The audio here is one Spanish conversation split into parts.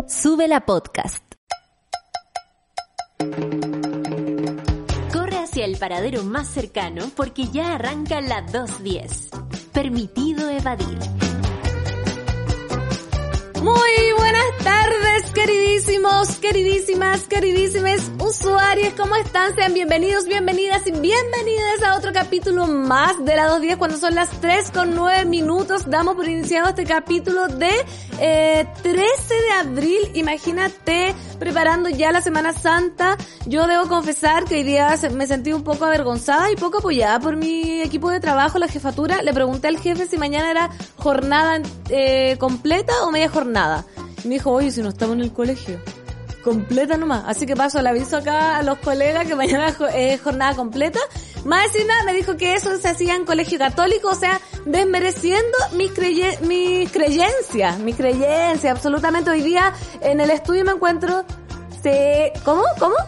Sube la podcast. Corre hacia el paradero más cercano porque ya arranca la 210. Permitido evadir. Muy buenas tardes, queridísimos, queridísimas usuarios, ¿cómo están? Sean bienvenidos, bienvenidas y bienvenidas a otro capítulo más de la 210 cuando son las 3:09. Damos por iniciado este capítulo de 13 de abril, imagínate, preparando ya la Semana Santa. Yo debo confesar que hoy día me sentí un poco avergonzada y poco apoyada por mi equipo de trabajo, la jefatura. Le pregunté al jefe si mañana era jornada completa o media jornada. Y me dijo, oye, si no estamos en el colegio, completa nomás. Así que paso el aviso acá a los colegas que mañana es jornada completa. Más encima me dijo que eso se hacía en colegio católico, o sea, desmereciendo mi creencia, absolutamente. Hoy día en el estudio me encuentro... ¿Cómo?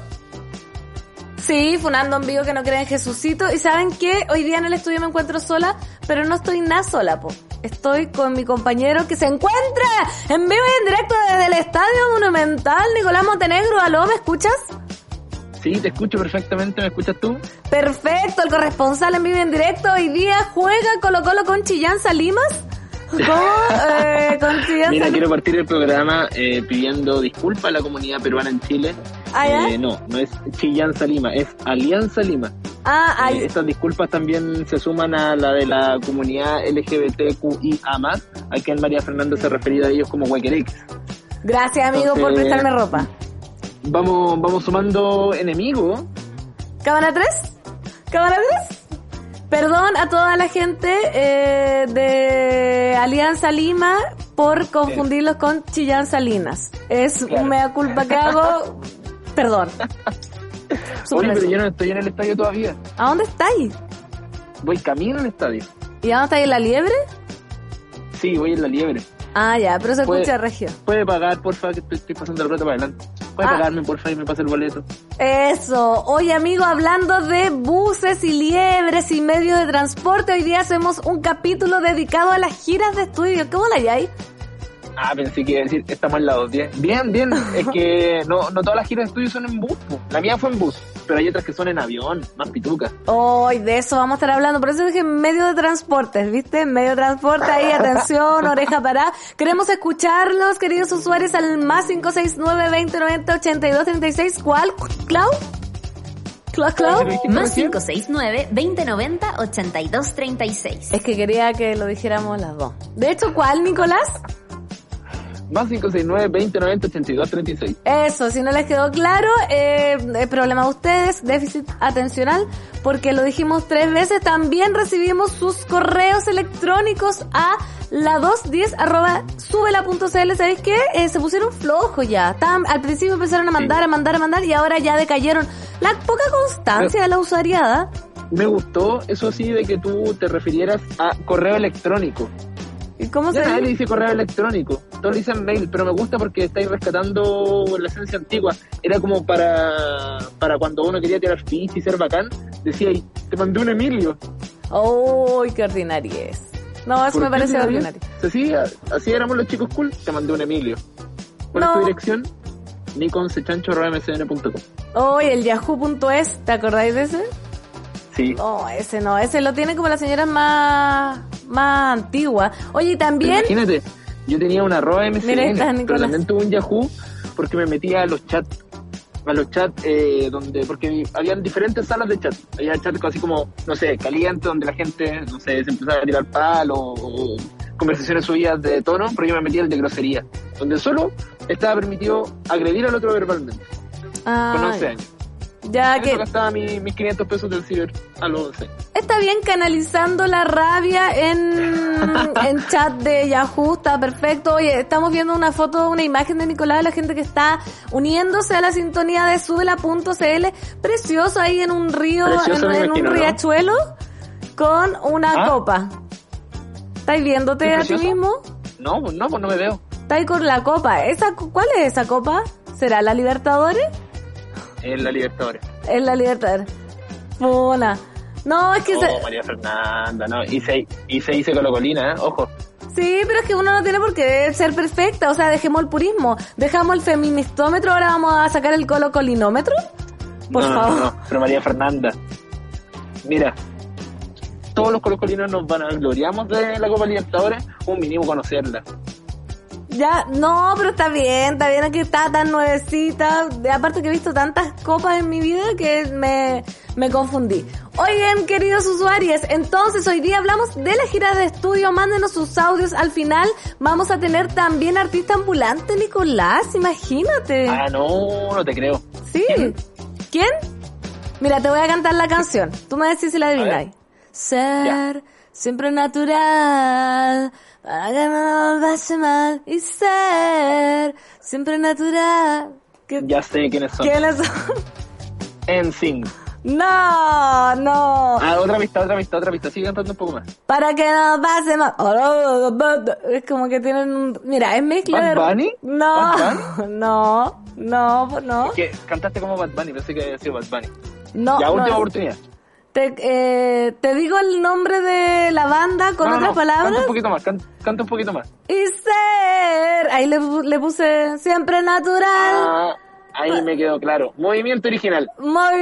Sí, funando en vivo que no creen en Jesucito. Y ¿saben qué? Hoy día en el estudio me encuentro sola, pero no estoy nada sola, po. Estoy con mi compañero que se encuentra en vivo y en directo desde el Estadio Monumental, Nicolás Montenegro. ¿Aló, me escuchas? Sí, te escucho perfectamente, ¿me escuchas tú? Perfecto, el corresponsal en vivo y en directo. Hoy día juega Colo-Colo con Chillán Salimas. ¿Cómo? Con Chillán Mira, Salimas. quiero partir el programa pidiendo disculpas a la comunidad peruana en Chile. No es Chillán Salima, es Alianza Lima. Estas disculpas también se suman a la de la comunidad LGBTQIA+, a quien María Fernanda se refería a ellos como Huequerex. Gracias, amigo, por prestarme ropa. Vamos sumando enemigos. ¿Cámara 3? Perdón a toda la gente de Alianza Lima por confundirlos con Chillán Salinas. Es un mea culpa que hago. Perdón. Oye, pero yo no estoy en el estadio todavía. ¿A dónde estáis? Voy camino al estadio. ¿Y a dónde estáis, en La Liebre? Sí, voy en La Liebre. Ya, pero se escucha regio. Puede pagar, porfa, que estoy pasando el rato para adelante. Puede pagarme, porfa, y me pasa el boleto. Eso. Oye, amigo, hablando de buses y liebres y medios de transporte, hoy día hacemos un capítulo dedicado a las giras de estudio. ¿Cómo la hay? Pensé que iba a decir, estamos en la 210. Bien. Es que no todas las giras de estudio son en bus. La mía fue en bus, pero hay otras que son en avión, más pitucas. Hoy de eso vamos a estar hablando. Por eso dije medio de transportes, ¿viste? Medio de transporte ahí, atención, oreja parada. Queremos escucharlos, queridos usuarios, al más 569-2090-8236. ¿Cuál, Clau? ¿Clau? Más 569-2090-8236. Es que quería que lo dijéramos las dos. De hecho, ¿cuál, Nicolás? Más 569-2090-8236. Eso, si no les quedó claro, el problema de ustedes, déficit atencional, porque lo dijimos 3 veces. También recibimos sus correos electrónicos a la 210@subela.cl. ¿Sabéis qué? Se pusieron flojos ya. Al principio empezaron a mandar y ahora ya decayeron. La poca constancia de la usuariada. Me gustó eso sí de que tú te refirieras a correo electrónico. ¿Y cómo se nadie le dice correo electrónico, todos le dicen mail, pero me gusta porque estáis rescatando la esencia antigua. Era como para cuando uno quería tirar ficha y ser bacán, decía, te mandé un Emilio. ¡Uy, qué ordinariez! No, eso me parece ordinario. Así éramos los chicos cool, te mandé un Emilio. ¿Cuál es tu dirección? niconsechancho@msn.com. El yahoo.es, ¿te acordáis de ese? Sí. No, ese lo tiene como las señoras más antiguas. Oye, también... Pero imagínate, yo tenía una @msn, pero también tuve un Yahoo porque me metía a los chats porque habían diferentes salas de chat. Había chats así como, no sé, caliente, donde la gente, no sé, se empezaba a tirar palo o conversaciones subidas de tono, pero yo me metía el de grosería, donde solo estaba permitido agredir al otro verbalmente. Con 11 años. Ya que gastaba mis 500 pesos del ciber a los 11. Está bien canalizando la rabia en chat de Yahoo, está perfecto. Oye, estamos viendo una imagen de Nicolás, de la gente que está uniéndose a la sintonía de subela.cl, precioso ahí en un río, en un riachuelo, con una copa. ¿Estáis viéndote a ti mismo? No, pues no me veo. Estáis con la copa. ¿Cuál es esa copa? ¿Será la Libertadores? En la Libertadores. Mona. No, es que María Fernanda, no. Y se dice Colocolina, ojo. Sí, pero es que uno no tiene por qué ser perfecta, o sea, dejemos el purismo, dejamos el feministómetro, ahora vamos a sacar el colocolinómetro, por favor. No, pero María Fernanda, mira, todos los colocolinos nos gloriamos de la Copa Libertadores, un mínimo conocerla. Ya, no, pero está bien que está tan nuevecita, aparte que he visto tantas copas en mi vida que me confundí. Oigan, queridos usuarios, entonces hoy día hablamos de la gira de estudio, mándenos sus audios, al final vamos a tener también artista ambulante, Nicolás, imagínate. No te creo. Sí. ¿Quién? Mira, te voy a cantar la canción, tú me decís si la adivináis. Ser siempre natural, para que no me pase mal, y ser siempre natural. Ya sé quiénes son. NSYNC. No. Otra pista. Sigue cantando un poco más. Para que no pase mal. Es como que tienen Mira, es mezcla ¿Bad Bunny? No. Es que cantaste como Bad Bunny, pensé que había sido Bad Bunny. No. Ya, última oportunidad. Te digo el nombre de la banda con otras palabras. Canta un poquito más. Y ser. Ahí le puse siempre natural. Ahí me quedó claro. Movimiento original.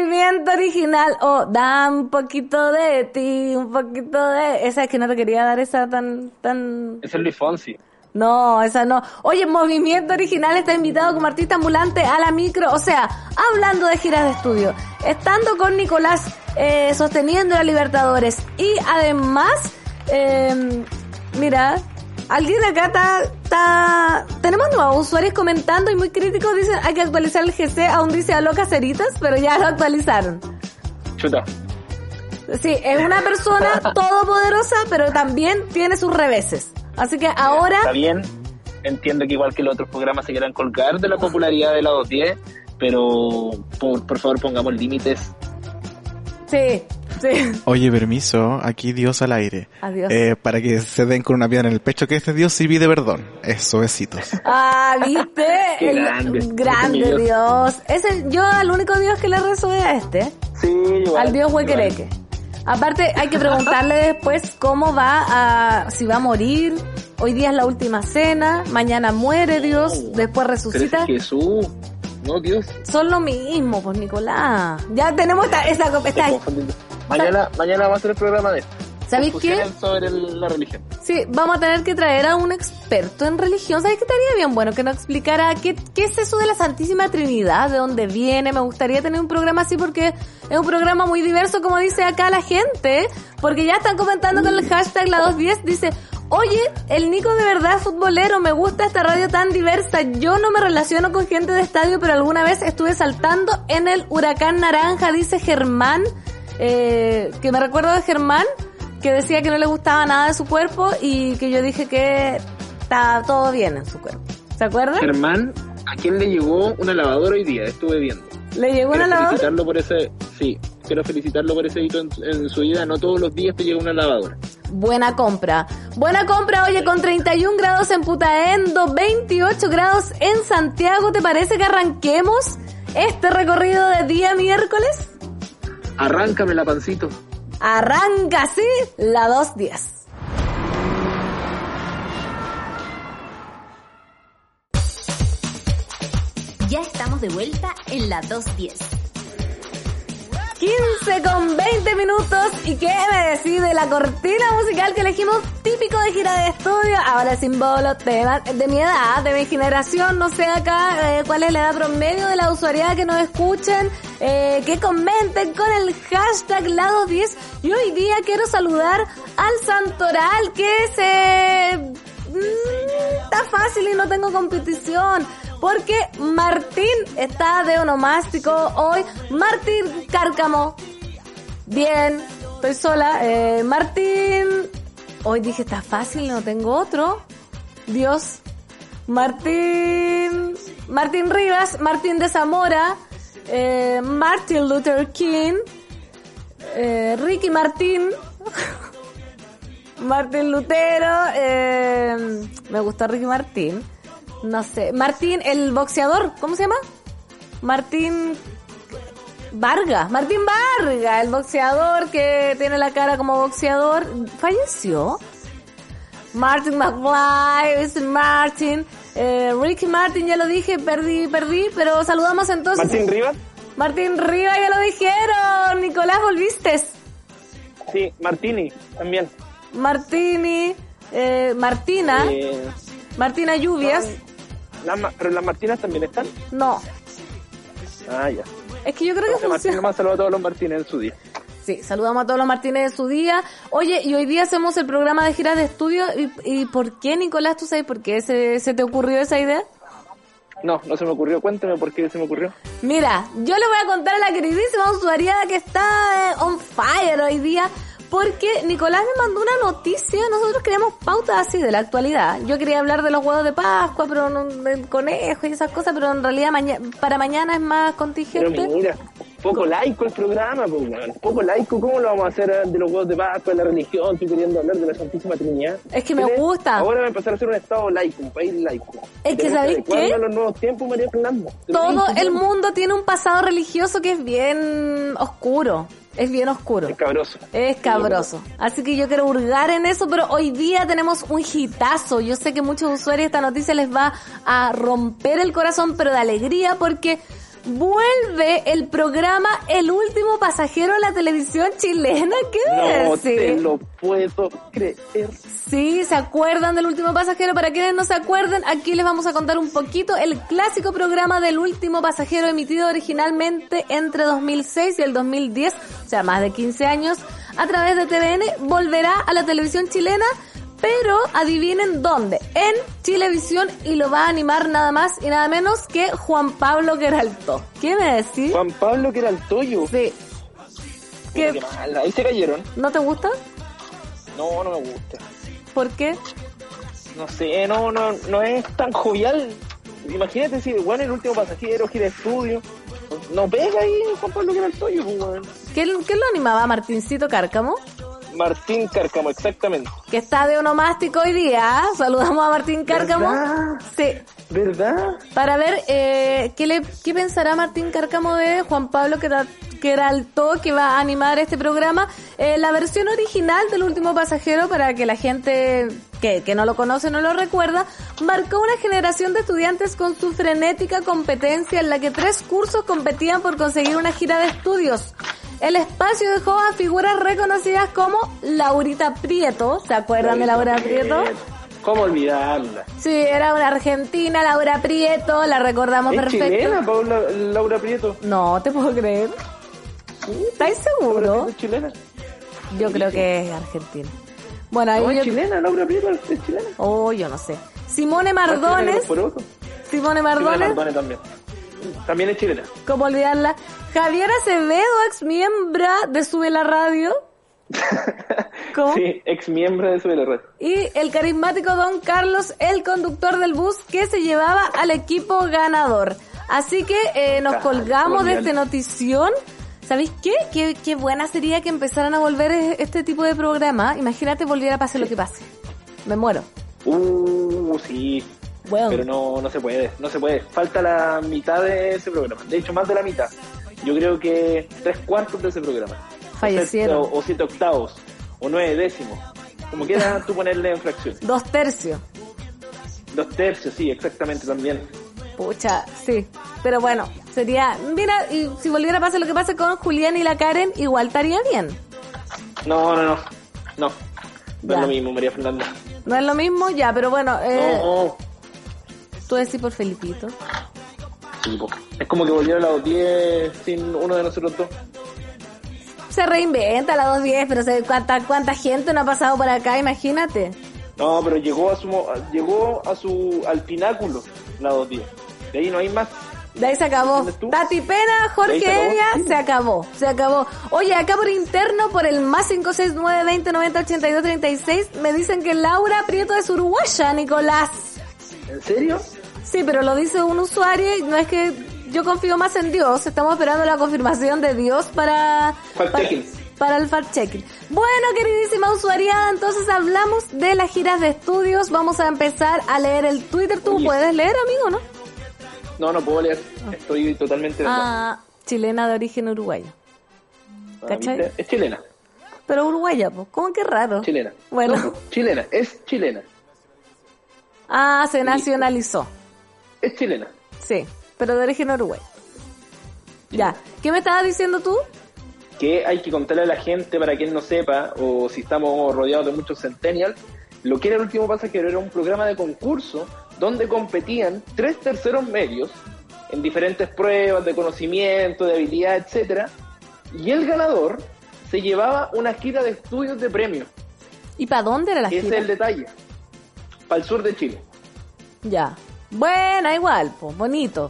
Da un poquito de ti, un poquito de... Esa es que no te quería dar esa tan... Esa es Luis Fonsi. No, esa no. Oye, Movimiento Original está invitado como artista ambulante a la micro. O sea, hablando de giras de estudio, estando con Nicolás, sosteniendo la Libertadores. Y además, mira, alguien acá tenemos nuevos usuarios comentando y muy críticos. Dicen, hay que actualizar el GC. Aún dice aló Caceritas, pero ya lo actualizaron. Chuta. Sí, es una persona todopoderosa, pero también tiene sus reveses. Así que ahora... Está bien, entiendo que igual que los otros programas se quieran colgar de la popularidad de la 210, pero por favor pongamos límites. Sí. Oye, permiso, aquí Dios al aire. Adiós. Para que se den con una piedra en el pecho, que este Dios sí pide perdón. Eso, besitos. ¿Viste? Qué grande Dios. Yo al único Dios que le rezo es a este. Sí, igual. Al Dios huequereque. Aparte, hay que preguntarle después cómo si va a morir. Hoy día es la última cena, mañana muere Dios, después resucita. Pero es Jesús, no Dios. Son lo mismo, pues Nicolás. Ya tenemos esta Mañana va a ser el programa de ¿sabéis qué? Sobre la religión. Sí, vamos a tener que traer a un experto en religión. ¿Sabes qué estaría bien bueno? Que nos explicara qué es eso de la Santísima Trinidad, de dónde viene. Me gustaría tener un programa así porque es un programa muy diverso, como dice acá la gente. Porque ya están comentando con el hashtag la 210, dice... Oye, el Nico de verdad es futbolero, me gusta esta radio tan diversa. Yo no me relaciono con gente de estadio, pero alguna vez estuve saltando en el Huracán Naranja, dice Germán, que me recuerdo de Germán, que decía que no le gustaba nada de su cuerpo y que yo dije que estaba todo bien en su cuerpo. ¿Se acuerdan? Germán, ¿a quién le llegó una lavadora hoy día? Estuve viendo. ¿Le llegó una lavadora? Quiero felicitarlo por ese hito en su vida. No todos los días te llega una lavadora. Buena compra, oye, con 31 grados en Putaendo, 28 grados en Santiago. ¿Te parece que arranquemos este recorrido de día miércoles? Arráncame la pancito. Arranca, sí, la 210. Ya estamos de vuelta en la 210. 15 con 20 minutos. ¿Y qué me decís de la cortina musical que elegimos típico de gira de estudio? Ahora símbolo de mi edad, de mi generación, no sé acá cuál es la edad promedio de la usuariedad que nos escuchen, que comenten con el hashtag la210. Y hoy día quiero saludar al Santoral, que está fácil y no tengo competición. Porque Martín está de onomástico hoy. Martín Cárcamo. Bien, estoy sola. Martín. Hoy dije, está fácil, no tengo otro. Dios. Martín Rivas. Martín de Zamora. Martin Luther King. Ricky Martín. Martín Lutero. Me gustó Ricky Martín. No sé. Martín, el boxeador, ¿cómo se llama? Martín Vargas, el boxeador que tiene la cara como boxeador, falleció. Martin McFly, es Martin. Ricky Martin, ya lo dije, perdí, pero saludamos entonces. Martín Rivas, ya lo dijeron. Nicolás, ¿volviste? Sí, Martini, también. Martini, Martina. Martina Lluvias. ¿Pero las Martinas también están? No. Ah, ya. Es que yo creo que funciona. Nomás saludo a todos los Martínez en su día. Sí, saludamos a todos los Martínez en su día. Oye, y hoy día hacemos el programa de giras de estudio. ¿Y por qué, Nicolás, tú sabes por qué se te ocurrió esa idea? No se me ocurrió. Cuéntame por qué se me ocurrió. Mira, yo le voy a contar a la queridísima usuariada que está on fire hoy día, porque Nicolás me mandó una noticia. Nosotros queríamos pautas así de la actualidad. Yo quería hablar de los huevos de Pascua, pero no, del conejo y esas cosas, pero en realidad para mañana es más contingente. Pero mira, poco laico el programa, pues, poco laico. ¿Cómo lo vamos a hacer de los huevos de Pascua, de la religión? Estoy queriendo hablar de la Santísima Trinidad. Es que me gusta. Ahora va a empezar a ser un estado laico, un país laico. Es que, ¿sabéis qué? A los nuevos tiempos, María Fernanda. Todo el mundo tiene un pasado religioso que es bien oscuro. Es bien oscuro. Es cabroso. Así que yo quiero hurgar en eso, pero hoy día tenemos un hitazo. Yo sé que muchos usuarios esta noticia les va a romper el corazón, pero de alegría, porque vuelve el programa El Último Pasajero a la televisión chilena. ¿Qué no te lo puedo creer. Sí, ¿se acuerdan del Último Pasajero? Para quienes no se acuerden, aquí les vamos a contar un poquito. El clásico programa del Último Pasajero, emitido originalmente entre 2006 y el 2010, o sea, más de 15 años, a través de TVN, volverá a la televisión chilena, pero adivinen dónde, en Chilevisión, y lo va a animar nada más y nada menos que Juan Pablo Queraltó. ¿Qué me decís? Juan Pablo Queraltó. Sí. Qué mal, ahí se cayeron. ¿No te gusta? No me gusta. ¿Por qué? No sé, no es tan jovial. Imagínate si, bueno, El Último Pasajero, gira de estudio. No pega ahí Juan Pablo Queraltó, bueno. ¿Qué lo animaba? ¿Martincito Cárcamo? Martín Cárcamo, exactamente. Que está de onomástico hoy día. Saludamos a Martín Cárcamo. ¿Verdad? Sí. ¿Verdad? Para ver qué pensará Martín Cárcamo de Juan Pablo Queraltó, que va a animar este programa. La versión original del Último Pasajero, para que la gente que no lo conoce, no lo recuerda, marcó una generación de estudiantes con su frenética competencia en la que 3 cursos competían por conseguir una gira de estudios. El espacio dejó a figuras reconocidas como Laurita Prieto. ¿Se acuerdan de Laura Prieto? ¿Cómo olvidarla? Sí, era una argentina, Laura Prieto, la recordamos perfecto. ¿Es chilena, Laura Prieto? No, te puedo creer. ¿Estás seguro? ¿Es chilena? Yo creo que es argentina. Bueno, ahí ¿es chilena, Laura Prieto? ¿Es chilena? Oh, yo no sé. Simone Mardones. Simone Mardones también. También es chilena. ¿Cómo olvidarla? Javier Acevedo, ex miembro de Sube la Radio. ¿Cómo? Sí, ex miembro de Sube la Radio. Y el carismático Don Carlos, el conductor del bus que se llevaba al equipo ganador. Así que nos colgamos de esta notición. ¿Sabéis qué? Qué buena sería que empezaran a volver este tipo de programa. Imagínate volviera a pasar lo que pase. Me muero. Sí. Bueno. Pero no se puede. Falta la mitad de ese programa. De hecho, más de la mitad. Yo creo que 3/4 de ese programa. Fallecieron. O 7/8. O 9/10. Como quieras tú ponerle en fracciones. 2/3. 2/3, sí, exactamente también. Pucha, sí. Pero bueno, sería... Mira, y si volviera a pasar lo que pasa con Julián y la Karen, igual estaría bien. No. No es lo mismo, María Fernanda. No es lo mismo, ya, pero bueno... No. ¿Tú decís por Felipito? Sí, es como que volviera a la 2:10 sin uno de nosotros dos. Se reinventa la 2:10, pero ¿cuánta gente no ha pasado por acá? Imagínate. No, pero llegó al pináculo la 2:10. De ahí no hay más. De ahí se acabó. Tati Pena, Jorge Evia, sí. Se acabó. Oye, acá por interno, por el más 569-2090-8236, me dicen que Laura Prieto es uruguaya, Nicolás. ¿En serio? Sí, pero lo dice un usuario y no es que yo confío más en Dios. Estamos esperando la confirmación de Dios para el fact-checking. Bueno, queridísima usuariada, entonces hablamos de las giras de estudios. Vamos a empezar a leer el Twitter. ¿Tú puedes leer, amigo, no? No puedo leer. Estoy totalmente... chilena de origen uruguayo. ¿Cachai? Es chilena. Pero uruguaya, pues. ¿Cómo que raro? Chilena. Bueno. No, chilena, es chilena. Ah, se nacionalizó. Es chilena. Sí, pero de origen uruguay. Ya. ¿Qué me estabas diciendo tú? Que hay que contarle a la gente, para quien no sepa, o si estamos rodeados de muchos centennials, lo que era El Último Pasajero era un programa de concurso donde competían 3 terceros medios en diferentes pruebas de conocimiento, de habilidad, etcétera, y el ganador se llevaba una gira de estudios de premios. ¿Y para dónde era la gira? Ese es el detalle. Para el sur de Chile. Ya. Buena, igual, pues, bonito.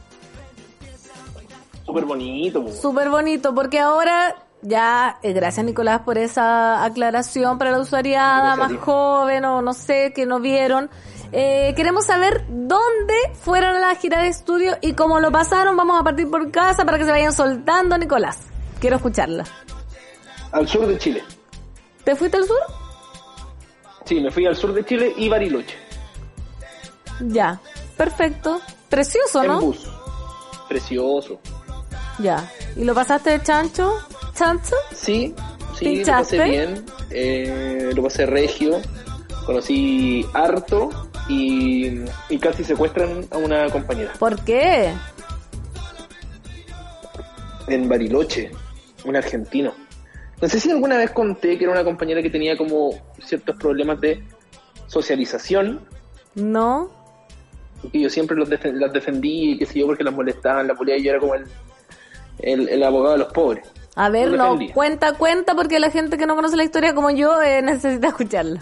Súper bonito. Súper bonito, porque ahora ya, gracias Nicolás por esa aclaración para la usuariada más joven o no sé, que no vieron. Queremos saber dónde fueron a la gira de estudio y cómo lo pasaron. Vamos a partir por casa para que se vayan soltando, Nicolás. Quiero escucharla. Al sur de Chile. ¿Te fuiste al sur? Sí, me fui al sur de Chile y Bariloche. Ya, perfecto. Precioso, ¿no? En bus. Precioso. Ya. ¿Y lo pasaste de chancho? ¿Chancho? Sí, ¿Pinchaste? Lo pasé bien. Lo pasé regio. Conocí harto y casi secuestran a una compañera. ¿Por qué? En Bariloche, un argentino. No sé si alguna vez conté que era una compañera que tenía como ciertos problemas de socialización. No. Que yo siempre las defendí y qué sé yo, porque las molestaban, la polía, y yo era como el abogado de los pobres. A ver, no, cuenta, porque la gente que no conoce la historia como yo necesita escucharla.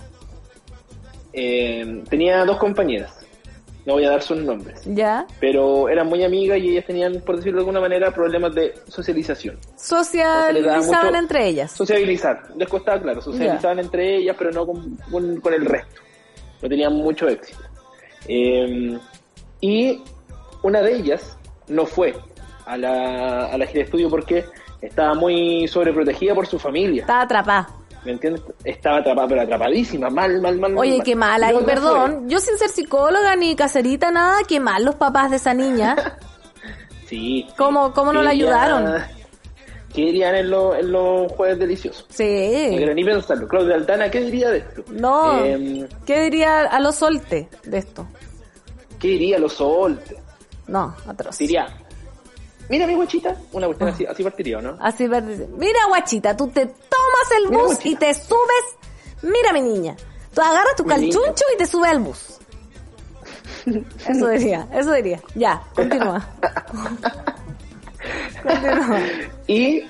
Tenía 2 compañeras, no voy a dar sus nombres. Ya. Pero eran muy amigas y ellas tenían, por decirlo de alguna manera, problemas de socialización. Socializaban entre ellas. Sociabilizar, les costaba, claro, socializaban entre ellas, pero no con el resto. No tenían mucho éxito. Y una de ellas no fue a la gira de estudio porque estaba muy sobreprotegida por su familia. Estaba atrapada. ¿Me entiendes? Estaba atrapada, pero atrapadísima, mal. Oye, qué mal, ahí, perdón. Yo sin ser psicóloga ni caserita, nada, qué mal los papás de esa niña. Sí. ¿Cómo no la ayudaron? ¿Qué dirían en los jueves deliciosos? Sí. No quiero ni pensarlo. Claudia Altana, ¿qué diría de esto? No, ¿qué diría a los solte de esto? ¿Qué diría a los solte? No, atroz. Diría, mira mi guachita, una cuestión así partiría, ¿no? Así partiría. Mira guachita, tú te tomas el bus y te subes. Mira mi niña, tú agarras tu calchuncho y te subes al bus. Eso diría. Ya, continúa. Y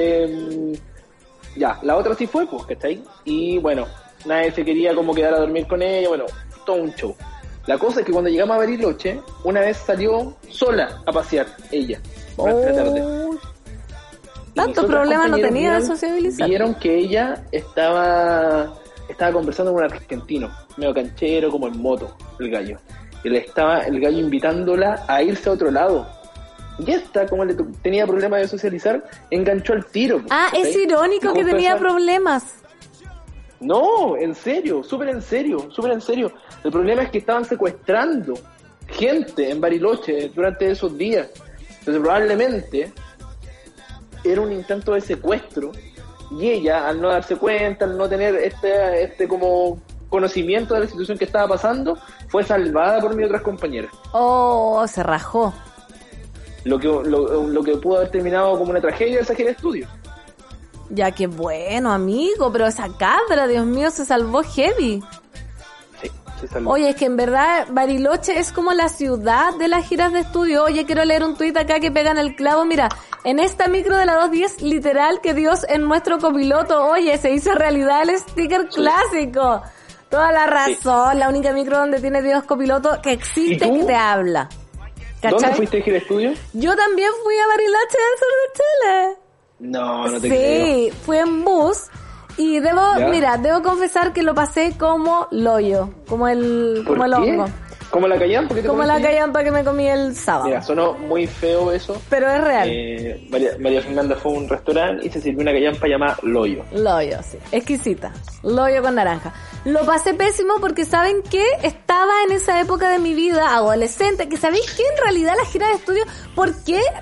ya, la otra sí fue, pues, ¿cachai? Y bueno, nadie se quería como quedar a dormir con ella, bueno, todo un show. La cosa es que cuando llegamos a Bariloche, una vez salió sola a pasear ella. Durante la tarde. Tantos problemas no tenía de sociabilizar. Vieron que ella estaba conversando con un argentino, medio canchero, como en moto, el gallo. Y el gallo invitándola a irse a otro lado. Y esta, como tenía problemas de socializar, enganchó al tiro. ¿Sí? Es irónico que tenía problemas. No, en serio, súper en serio. El problema es que estaban secuestrando gente en Bariloche durante esos días. Entonces probablemente era un intento de secuestro y ella, al no darse cuenta, al no tener este como conocimiento de la situación que estaba pasando, fue salvada por mis otras compañeras. Oh, se rajó. Lo que pudo haber terminado como una tragedia de esa gira de estudio. Ya, qué bueno, amigo, pero esa cabra, Dios mío, se salvó heavy. Sí, se salvó. Oye, es que en verdad Bariloche es como la ciudad de las giras de estudio. Oye, quiero leer un tuit acá que pega en el clavo. Mira, en esta micro de la 210, literal que Dios en nuestro copiloto. Oye, se hizo realidad el sticker clásico. Toda la razón, sí. La única micro donde tiene Dios copiloto que existe que te habla. ¿Cachai? ¿Dónde fuiste a gira de estudio? Yo también fui a Bariloche del sur de Chile. No te creo. Sí, fui en bus y debo confesar que lo pasé como loyo, como el hongo. ¿Como la callampa que te Como la callampa que me comí el sábado. Mira, sonó muy feo eso. Pero es real. María Fernanda fue a un restaurante y se sirvió una callampa llamada loyo. Loyo, sí. Exquisita. Loyo con naranja. Lo pasé pésimo porque, ¿saben qué? Estaba en esa época de mi vida, adolescente, que ¿sabéis qué? En realidad la gira de estudio, ¿por qué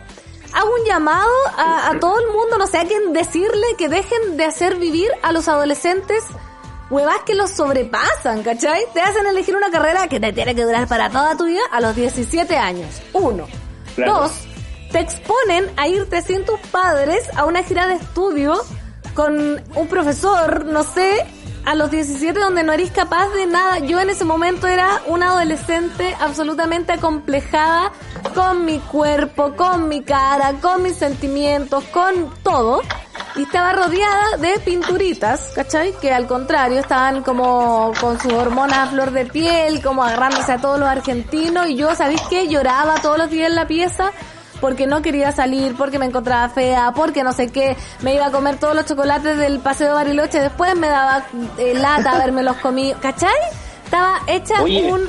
hago un llamado a todo el mundo, no sé a quién decirle que dejen de hacer vivir a los adolescentes huevas que los sobrepasan, ¿cachai? Te hacen elegir una carrera que te tiene que durar para toda tu vida a los 17 años. 1. Claro. 2. Te exponen a irte sin tus padres a una gira de estudio con un profesor, no sé, a los 17 donde no eres capaz de nada. Yo en ese momento era una adolescente absolutamente acomplejada con mi cuerpo, con mi cara, con mis sentimientos, con todo. Y estaba rodeada de pinturitas, ¿cachai? Que al contrario estaban como con sus hormonas a flor de piel, como agarrándose a todos los argentinos. Y yo, ¿sabéis qué? Lloraba todos los días en la pieza porque no quería salir, porque me encontraba fea, porque no sé qué, me iba a comer todos los chocolates del Paseo de Bariloche, después me daba lata haberme los comido, ¿cachai? Estaba hecha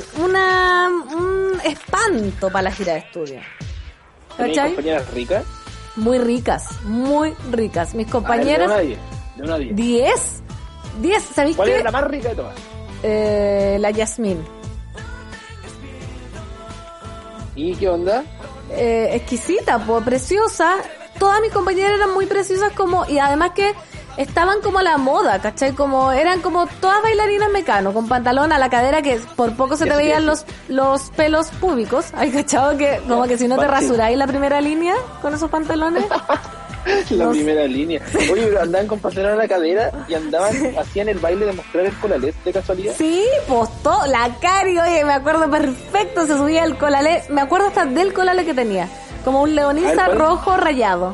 un espanto para la gira de estudio. ¿Tenías compañeras ricas? Muy ricas. Mis compañeras... De una 10. 10, ¿sabéis qué? ¿Cuál era la más rica de todas? La Yasmín. ¿Y qué onda? Exquisita, preciosa. Todas mis compañeras eran muy preciosas y además que estaban como a la moda, ¿cachai? Como eran como todas bailarinas Mecano, con pantalón a la cadera que por poco se te veían los pelos púbicos. ¿Hay cachado que como que si no te rasuráis la primera línea con esos pantalones? Primera línea. Oye, pero andaban con pantalón a la cadera y hacían el baile de mostrar el colalé, ¿de casualidad? Sí, pues la Cari, oye, me acuerdo perfecto, se subía el colalé, me acuerdo hasta del colalé que tenía, como un leonisa rojo rayado.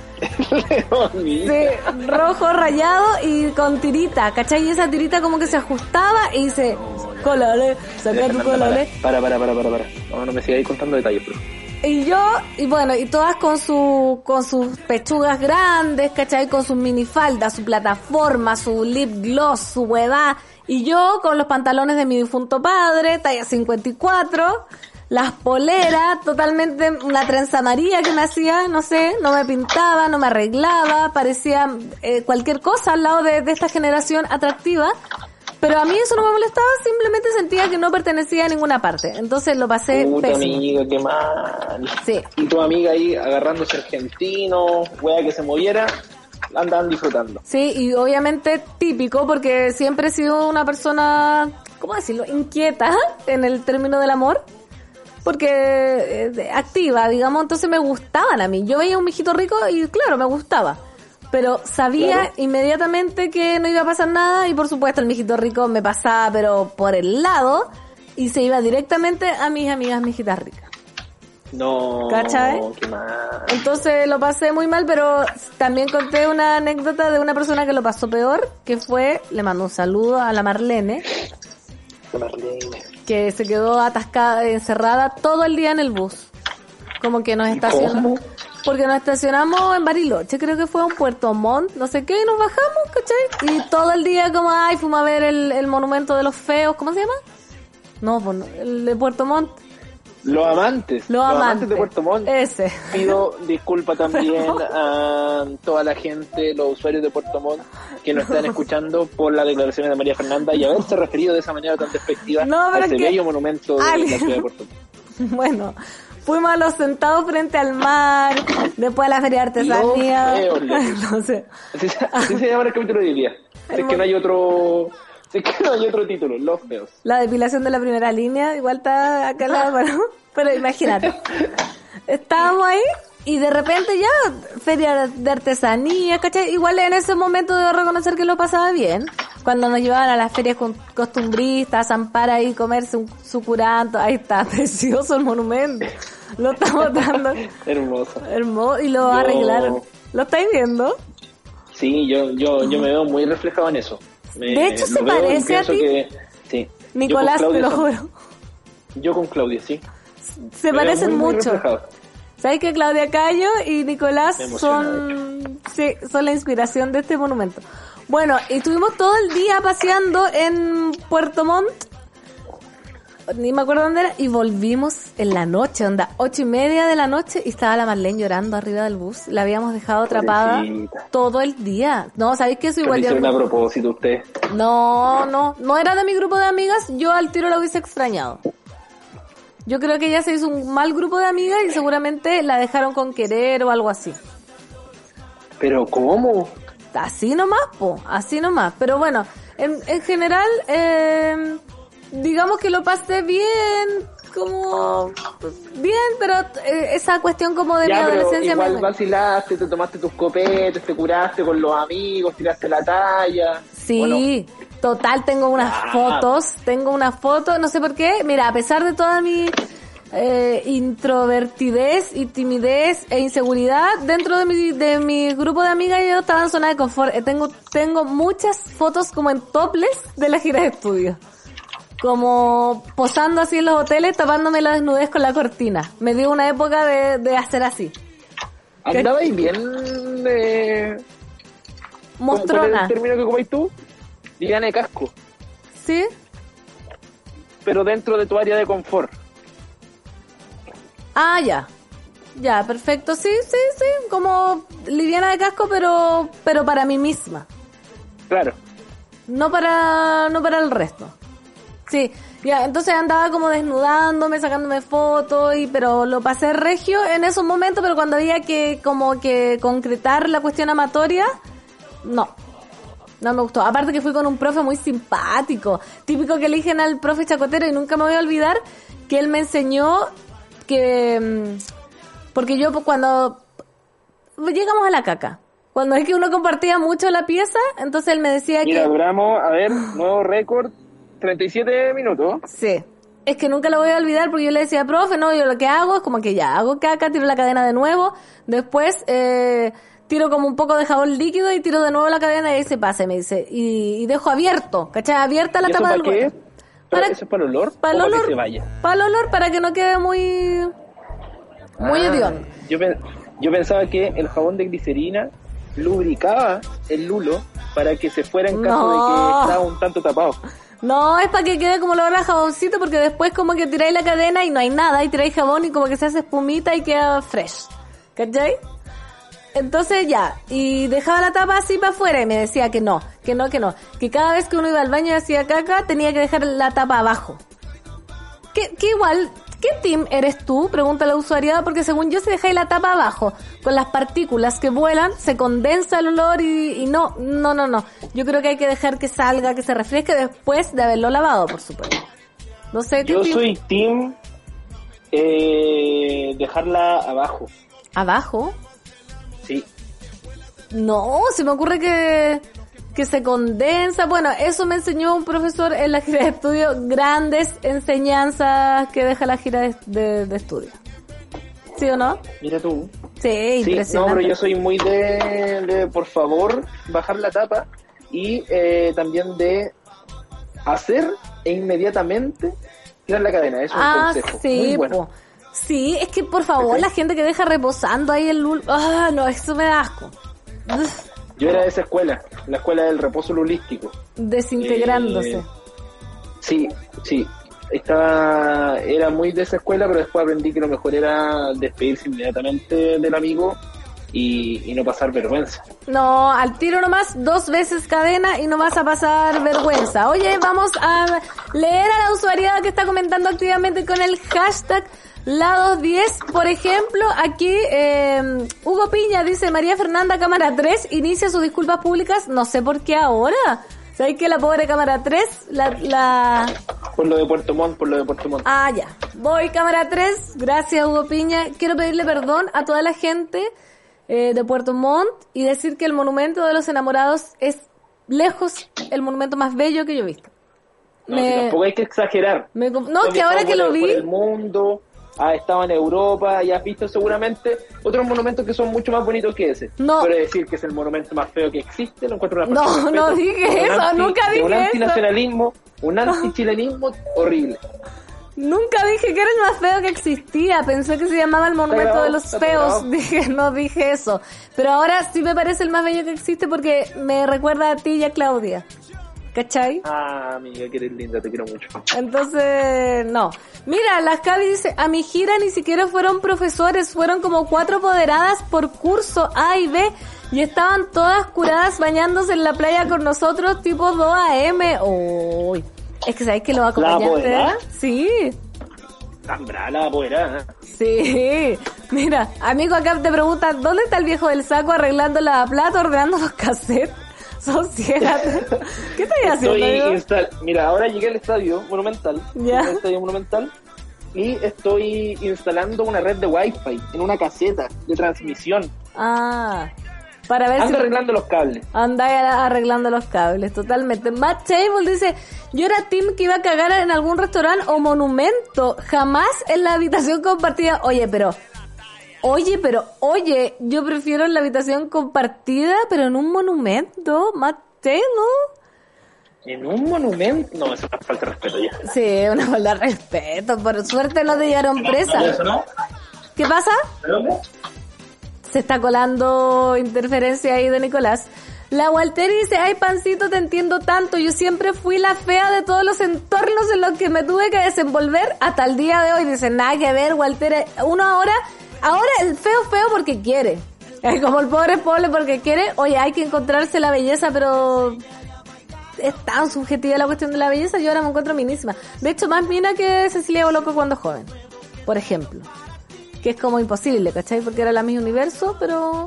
Sí, rojo rayado y con tirita, ¿cachai? Y esa tirita como que se ajustaba y dice, colalé, saca tu colalé. Para. No me sigáis contando detalles, pero... Y todas con sus pechugas grandes, ¿cachai? Con sus minifaldas, su plataforma, su lip gloss, su huevá. Y yo con los pantalones de mi difunto padre, talla 54, las poleras, totalmente una trenza amarilla que me hacía, no sé, no me pintaba, no me arreglaba, parecía cualquier cosa al lado de esta generación atractiva. Pero a mí eso no me molestaba, simplemente sentía que no pertenecía a ninguna parte. Entonces lo pasé pésimo. Amiga, qué mal. Sí. Y tu amiga ahí agarrándose argentino, wea que se moviera, andaban disfrutando. Sí, y obviamente típico, porque siempre he sido una persona, ¿cómo decirlo?, inquieta en el término del amor. Porque activa, digamos, entonces me gustaban a mí. Yo veía un mijito rico y claro, me gustaba. Pero sabía inmediatamente que no iba a pasar nada y por supuesto el mijito rico me pasaba pero por el lado y se iba directamente a mis amigas mijitas ricas. No, ¿cachai? Qué mal. Entonces lo pasé muy mal, pero también conté una anécdota de una persona que lo pasó peor, que fue, le mando un saludo a la Marlene. Que se quedó atascada, encerrada todo el día en el bus. Como que nos estacionamos. Porque nos estacionamos en Bariloche, creo que fue a un Puerto Montt, no sé qué, y nos bajamos, ¿cachai? Y todo el día como, fuimos a ver el monumento de los feos, ¿cómo se llama? No, pues no, el de Puerto Montt. Los amantes de Puerto Montt. Ese. Pido disculpa también a toda la gente, los usuarios de Puerto Montt, que nos están escuchando por las declaraciones de María Fernanda y haberse referido de esa manera tan despectiva a ese bello monumento de la ciudad de Puerto Montt. Bueno, fuimos a los sentados frente al mar, después a la feria de artesanía. No sé. Así se llama el capítulo de hoy día. Es que no hay otro título, Los Feos. La depilación de la primera línea, igual está acá al lado, pero imagínate. Estábamos ahí y de repente ya, feria de artesanía, ¿cachai? Igual en ese momento debo reconocer que lo pasaba bien. Cuando nos llevaban a las ferias costumbristas, a Zampar ahí, comerse un sucuranto, ahí está, precioso el monumento. Lo estamos dando. Hermoso. Y lo arreglaron. ¿Lo estáis viendo? Sí, yo me veo muy reflejado en eso. De hecho, se parece a ti. Sí. Nicolás, te lo juro. Yo con Claudia, sí. Se parecen mucho. ¿Sabes que Claudia Cayo y Nicolás son la inspiración de este monumento? Bueno, y estuvimos todo el día paseando en Puerto Montt, ni me acuerdo dónde era, y volvimos en la noche, 8:30 de la noche, y estaba la Marlene llorando arriba del bus. La habíamos dejado atrapada todo el día. No, ¿sabéis que eso igual ya... ¿Hicieron a propósito usted? No era de mi grupo de amigas, yo al tiro la hubiese extrañado. Yo creo que ella se hizo un mal grupo de amigas y seguramente la dejaron con querer o algo así. ¿Pero cómo? Así nomás, así nomás. Pero bueno, en general, digamos que lo pasé bien, pero esa cuestión como de mi adolescencia... Igual vacilaste, te tomaste tus copetes, te curaste con los amigos, tiraste la talla... Sí, total, tengo unas fotos, no sé por qué, mira, a pesar de toda mi introvertidez y timidez e inseguridad, dentro de mi grupo de amigas yo estaba en zona de confort. Tengo muchas fotos como en topless de la gira de estudio, como posando así en los hoteles, tapándome la desnudez con la cortina. Me dio una época de hacer así. ¿Andabais bien mostrona? ¿Cuál es el término que ocupáis tú? Liviana de casco. ¿Sí? Pero dentro de tu área de confort. Ah, ya, perfecto, sí, como liviana de casco, pero para mí misma. Claro. No para el resto. Sí, ya, entonces andaba como desnudándome, sacándome fotos, pero lo pasé regio en esos momentos, pero cuando había que concretar la cuestión amatoria, no me gustó. Aparte que fui con un profe muy simpático, típico que eligen al profe chacotero, y nunca me voy a olvidar que él me enseñó que... Porque yo cuando... Llegamos a la caca. Cuando es que uno compartía mucho la pieza, entonces él me decía que... Mira, duramos, a ver, nuevo récord, 37 minutos. Sí. Es que nunca lo voy a olvidar porque yo le decía, profe, no, yo lo que hago es como que ya, hago caca, tiro la cadena de nuevo, después tiro como un poco de jabón líquido y tiro de nuevo la cadena y ahí se pasa, me dice. Y dejo abierto, ¿cachai? Abierta la tapa del hueco. ¿Eso es para el olor? Para el olor, que se vaya? Para el olor, para que no quede muy hediondo. Yo pensaba que el jabón de glicerina lubricaba el lulo para que se fuera en caso de que estaba un tanto tapado. No, es para que quede como olor a jaboncito, porque después como que tiráis la cadena y no hay nada, y tiráis jabón y como que se hace espumita y queda fresh. ¿Cachai? Entonces ya, y dejaba la tapa así para afuera y me decía que no, que cada vez que uno iba al baño y hacía caca tenía que dejar la tapa abajo. Que igual, ¿qué team eres tú? Pregunta la usuaria, porque según yo si dejáis la tapa abajo, con las partículas que vuelan, se condensa el olor y no. Yo creo que hay que dejar que salga, que se refresque después de haberlo lavado, por supuesto. No sé qué yo soy team dejarla abajo. ¿Abajo? Sí. No, se me ocurre que se condensa. Bueno, eso me enseñó un profesor en la gira de estudio. Grandes enseñanzas que deja la gira de estudio. ¿Sí o no? Mira tú. Sí, impresionante. No, pero yo soy muy de por favor, bajar la tapa y también de hacer e inmediatamente tirar la cadena. Eso es un consejo. Sí, muy bueno. Sí, es que por favor, la gente que deja reposando ahí el lulo, no, eso me da asco. Yo era de esa escuela, la escuela del reposo lulístico. Desintegrándose. Sí. Era muy de esa escuela, pero después aprendí que lo mejor era despedirse inmediatamente del amigo y no pasar vergüenza. No, al tiro nomás, 2 veces cadena y no vas a pasar vergüenza. Oye, vamos a leer a la usuaria que está comentando activamente con el hashtag La210, por ejemplo, aquí Hugo Piña dice: María Fernanda Cámara 3 inicia sus disculpas públicas, no sé por qué ahora. ¿Sabes que la pobre Cámara 3, Por lo de Puerto Montt. Ah, ya. Voy, Cámara 3, gracias Hugo Piña. Quiero pedirle perdón a toda la gente de Puerto Montt y decir que el Monumento de los Enamorados es lejos el monumento más bello que yo he visto. Tampoco hay que exagerar. Que ahora que lo vi... Por el mundo... has estado en Europa y has visto seguramente otros monumentos que son mucho más bonitos que ese. No. Pero decir que es el monumento más feo que existe, lo encuentro una falta de respeto. No dije eso, nunca dije eso. Un antinacionalismo, un antichilenismo horrible. Nunca dije que era el más feo que existía, pensé que se llamaba el monumento de los feos, no dije eso. Pero ahora sí me parece el más bello que existe porque me recuerda a ti y a Claudia. ¿Cachai? Ah, amiga, que eres linda, te quiero mucho. Entonces, no. Mira, la Javi dice, a mi gira ni siquiera fueron profesores, fueron como 4 apoderadas por curso A y B, y estaban todas curadas bañándose en la playa con nosotros, tipo 2 AM. Uy, es que sabéis que lo acompañaste. ¿La apoderada? Sí. Tan brava la apoderada. Sí. Mira, amigo, acá te preguntan, ¿dónde está el viejo del saco arreglando la plata, ordenando los cassettes? Sosiégate. ¿Qué estás haciendo? Mira, ahora llegué al estadio Monumental. ¿Ya? El estadio Monumental. Y estoy instalando una red de Wi-Fi en una caseta de transmisión. Para ver Anda arreglando los cables. Anda arreglando los cables, totalmente. Matt Table dice, yo era team que iba a cagar en algún restaurante o monumento, jamás en la habitación compartida. Oye, yo prefiero en la habitación compartida, pero en un monumento, Matt Table. ¿En un monumento? No, eso es una falta de respeto ya. Sí, una falta de respeto. Por suerte no te llevaron presa. ¿Eso no? ¿Qué pasa? ¿Dónde? Se está colando interferencia ahí de Nicolás. La Walteri dice, ay, Pancito, te entiendo tanto. Yo siempre fui la fea de todos los entornos en los que me tuve que desenvolver hasta el día de hoy. Dice, nada que ver, Walteri. Uno ahora el feo porque quiere. Como el pobre porque quiere. Oye, hay que encontrarse la belleza, pero es tan subjetiva la cuestión de la belleza. Yo ahora me encuentro minísima. De hecho, más mina que Cecilia Boloco cuando joven, por ejemplo. Que es como imposible, ¿cachai? Porque era la misma universo, pero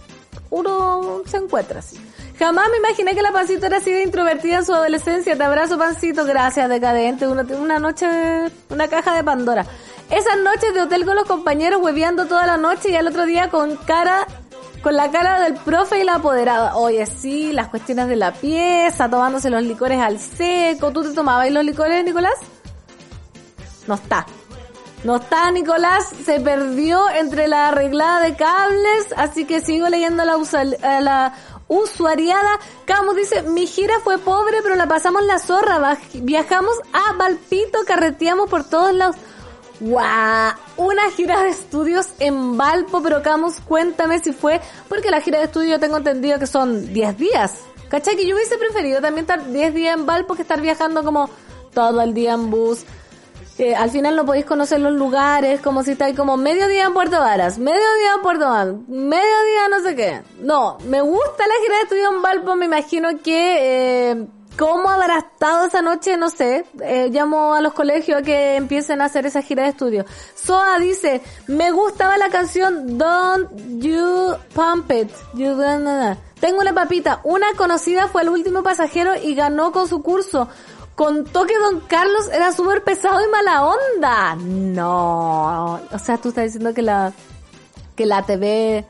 uno se encuentra así. Jamás me imaginé que la Pancito era así de introvertida en su adolescencia. Te abrazo, Pancito. Gracias, decadente. Una noche, una caja de Pandora. Esas noches de hotel con los compañeros hueveando toda la noche y al otro día con la cara del profe y la apoderada. Oye, sí, las cuestiones de la pieza, tomándose los licores al seco. ¿Tú te tomabas los licores, Nicolás? No está, Nicolás, se perdió entre la arreglada de cables, así que sigo leyendo la usuariada. Camus dice, mi gira fue pobre, pero la pasamos la zorra, viajamos a Valpito, carreteamos por todos lados. ¡Guau! Una gira de estudios en Valpo, pero Camus, cuéntame si fue, porque la gira de estudio tengo entendido que son 10 días. ¿Cachai? Que yo hubiese preferido también estar 10 días en Valpo que estar viajando como todo el día en bus. Al final no podéis conocer los lugares, como si estáis como medio día en Puerto Varas, medio día en Puerto Varas, medio día no sé qué. No, me gusta la gira de estudio en Valpo, me imagino que cómo habrá estado esa noche, no sé. Llamo a los colegios a que empiecen a hacer esa gira de estudio. Soa dice, me gustaba la canción Don't You Pump It. Tengo una papita, una conocida fue el último pasajero y ganó con su curso. Contó que Don Carlos era súper pesado y mala onda. No, o sea, tú estás diciendo que la TV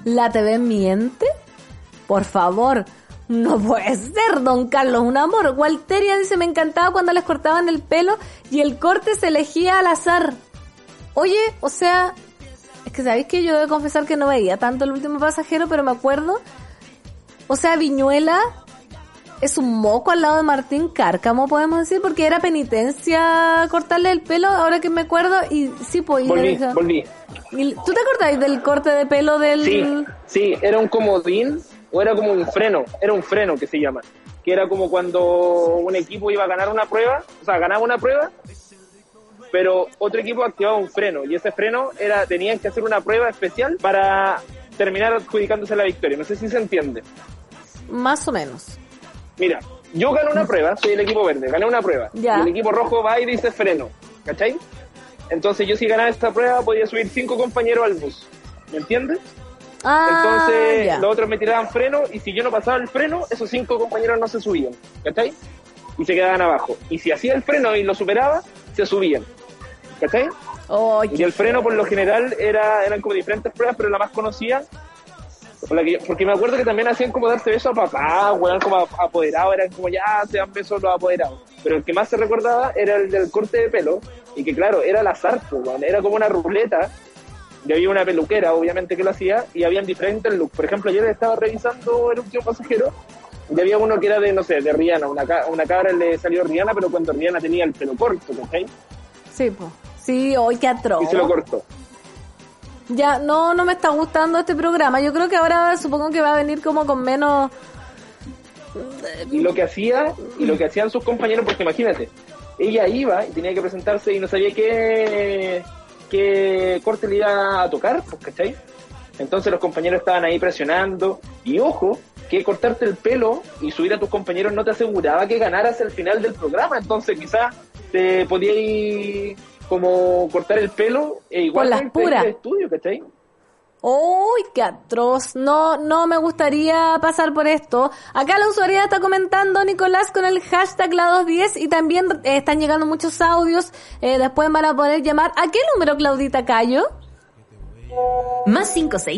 miente. Por favor, no puede ser, Don Carlos, un amor. Walteria dice, me encantaba cuando les cortaban el pelo y el corte se elegía al azar. Oye, o sea, es que sabéis que yo debo confesar que no veía tanto El último pasajero, pero me acuerdo. O sea, Viñuela es un moco al lado de Martín Cárcamo, podemos decir, porque era penitencia cortarle el pelo, ahora que me acuerdo, y sí, pues... Volví. ¿Tú te acordás del corte de pelo del...? Sí, era un comodín, o era como un freno, era un freno que se llama, que era como cuando un equipo iba a ganar una prueba, o sea, ganaba una prueba, pero otro equipo activaba un freno, y ese freno tenían que hacer una prueba especial para terminar adjudicándose la victoria, no sé si se entiende. Más o menos. Mira, yo gané una prueba, soy el equipo verde, gané una prueba. Ya. Y el equipo rojo va y dice freno, ¿cachai? Entonces yo si ganaba esta prueba podía subir 5 compañeros al bus, ¿me entiendes? Entonces ya. Los otros me tiraban freno y si yo no pasaba el freno, esos 5 compañeros no se subían, ¿cachai? Y se quedaban abajo. Y si hacía el freno y lo superaba, se subían, ¿cachai? Oh, y el freno por lo general eran como diferentes pruebas, pero la más conocida... Porque me acuerdo que también hacían como darse besos a papá, eran como apoderados, eran como ya se dan besos los apoderados. Pero el que más se recordaba era el del corte de pelo, y que claro, era al azar, era como una ruleta, y había una peluquera, obviamente, que lo hacía, y habían diferentes looks. Por ejemplo, ayer estaba revisando El último pasajero, y había uno que era de, no sé, de Rihanna, una cabra le salió Rihanna, pero cuando Rihanna tenía el pelo corto, ¿ok? Sí, pues. Sí, hoy qué atroz. Y se lo cortó. Ya, no me está gustando este programa. Yo creo que ahora supongo que va a venir como con menos... Y lo que hacían sus compañeros, porque imagínate, ella iba y tenía que presentarse y no sabía qué corte le iba a tocar, pues, ¿cachai? Entonces los compañeros estaban ahí presionando, y ojo, que cortarte el pelo y subir a tus compañeros no te aseguraba que ganaras el final del programa, entonces quizás te podías como cortar el pelo, igual con las puras de estudio, ¿cachai? ¡Uy, qué atroz! No me gustaría pasar por esto. Acá la usuaria está comentando, Nicolás, con el hashtag la210 y también están llegando muchos audios. Después van a poder llamar. ¿A qué número, Claudita Cayo? Más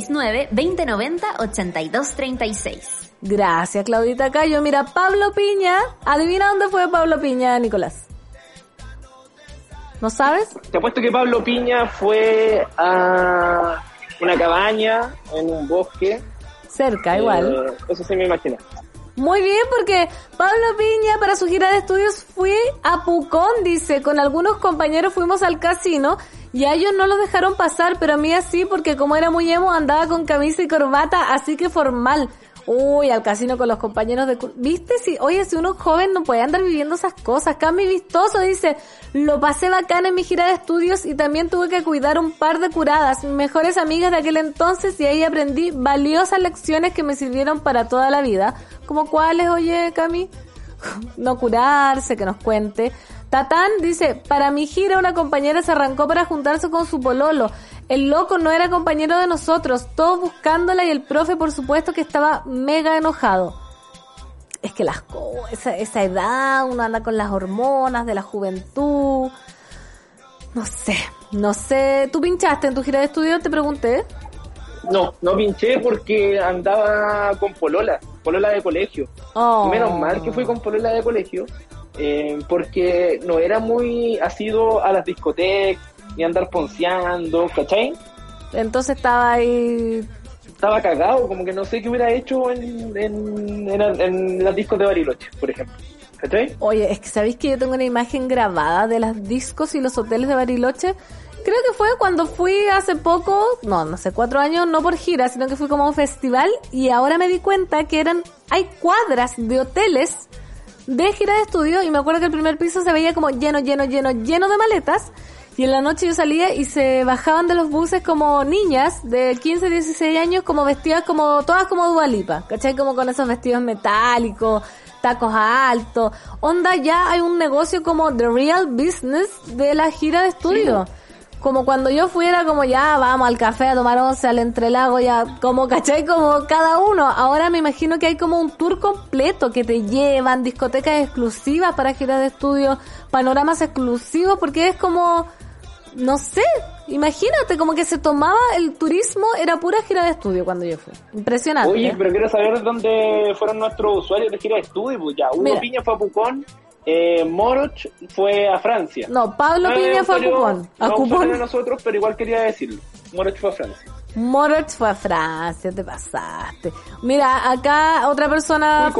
569-2090-8236. Gracias, Claudita Cayo. Mira, Pablo Piña. ¿Adivina dónde fue Pablo Piña, Nicolás? ¿No sabes? Te apuesto que Pablo Piña fue a una cabaña en un bosque. Cerca, igual. Eso sí me imagino. Muy bien, porque Pablo Piña para su gira de estudios fue a Pucón, dice, con algunos compañeros fuimos al casino y a ellos no los dejaron pasar, pero a mí así, porque como era muy emo andaba con camisa y corbata, así que formal. Uy, al casino con los compañeros de... ¿Viste? Oye, si uno es joven no puede andar viviendo esas cosas. Cami Vistoso dice, lo pasé bacán en mi gira de estudios y también tuve que cuidar un par de curadas, mis mejores amigas de aquel entonces, y ahí aprendí valiosas lecciones que me sirvieron para toda la vida. ¿Como cuáles, oye, Cami? No curarse, que nos cuente. Tatán dice, para mi gira una compañera se arrancó para juntarse con su pololo. El loco no era compañero de nosotros, todos buscándola y el profe por supuesto que estaba mega enojado. Es que esa edad, uno anda con las hormonas de la juventud. No sé. ¿Tú pinchaste en tu gira de estudio? Te pregunté. No pinché porque andaba con polola de colegio. Oh. Menos mal que fui con polola de colegio. Porque no era muy asiduo a las discotecas ni andar ponceando, ¿cachai? Entonces estaba ahí... Estaba cagado, como que no sé qué hubiera hecho en las discos de Bariloche, por ejemplo, ¿cachai? Oye, es que ¿sabéis que yo tengo una imagen grabada de las discos y los hoteles de Bariloche? Creo que fue cuando fui hace poco, no sé, 4 años, no por gira, sino que fui como a un festival y ahora me di cuenta que hay cuadras de hoteles de gira de estudio y me acuerdo que el primer piso se veía como lleno de maletas y en la noche yo salía y se bajaban de los buses como niñas de 15, 16 años como vestidas como todas como Dua Lipa, ¿cachai? Como con esos vestidos metálicos, tacos altos, onda ya hay un negocio como the real business de la gira de estudio. Sí. Como cuando yo fuera como ya vamos al café a tomar once al entrelago, ya como, ¿cachai? Como cada uno. Ahora me imagino que hay como un tour completo que te llevan, discotecas exclusivas para giras de estudio, panoramas exclusivos, porque es como, no sé, imagínate, como que se tomaba el turismo, era pura gira de estudio cuando yo fui. Impresionante. Oye, pero quiero saber dónde fueron nuestros usuarios de gira de estudio, pues ya, Hugo Piña fue a Pucón. Moroch fue a Francia. No, Pablo Piña fue a Pucón. A nosotros, pero igual quería decirlo. Moroch fue a Francia. Moroch fue a Francia, te pasaste. Mira, acá otra persona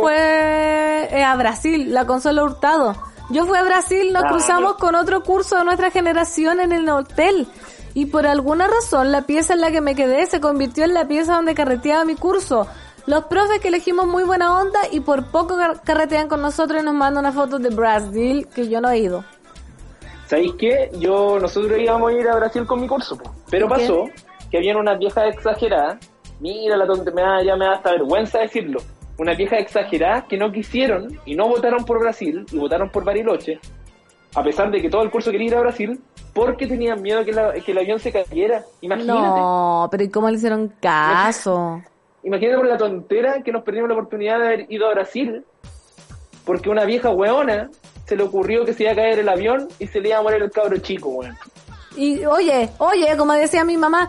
fue a Brasil, la Consuelo Hurtado. Yo fui a Brasil, nos cruzamos con otro curso de nuestra generación en el hotel. Y por alguna razón, la pieza en la que me quedé se convirtió en la pieza donde carreteaba mi curso. Los profes que elegimos muy buena onda y por poco carretean con nosotros y nos mandan una foto de Brasil que yo no he ido. ¿Sabéis qué? Nosotros íbamos a ir a Brasil con mi curso, pero pasó que habían unas viejas exageradas. Mira, ya me da hasta vergüenza decirlo. Unas viejas exageradas que no quisieron y no votaron por Brasil y votaron por Bariloche, a pesar de que todo el curso quería ir a Brasil, porque tenían miedo que el avión se cayera. Imagínate. No, pero ¿y cómo le hicieron caso? Imagínate por la tontera que nos perdimos la oportunidad de haber ido a Brasil porque una vieja hueona se le ocurrió que se iba a caer el avión y se le iba a morir el cabro chico, weón. Y oye, como decía mi mamá,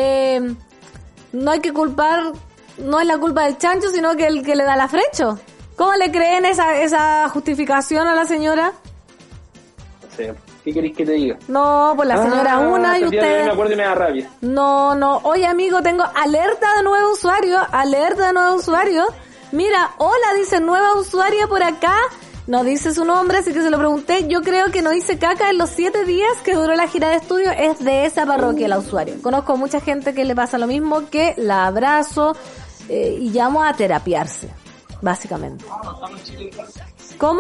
no hay que culpar, no es la culpa del chancho, sino que el que le da la frecho. ¿Cómo le creen esa justificación a la señora? No sé. ¿Qué queréis que te diga? No, pues la señora una y usted... Me acuerdo y me da rabia. No. Oye, amigo, tengo alerta de nuevo usuario. Mira, hola, dice nueva usuaria por acá. No dice su nombre, así que se lo pregunté. Yo creo que no hice caca en los 7 días que duró la gira de estudio. Es de esa parroquia la usuaria. Conozco mucha gente que le pasa lo mismo, que la abrazo y llamo a terapiarse, básicamente. ¿Cómo?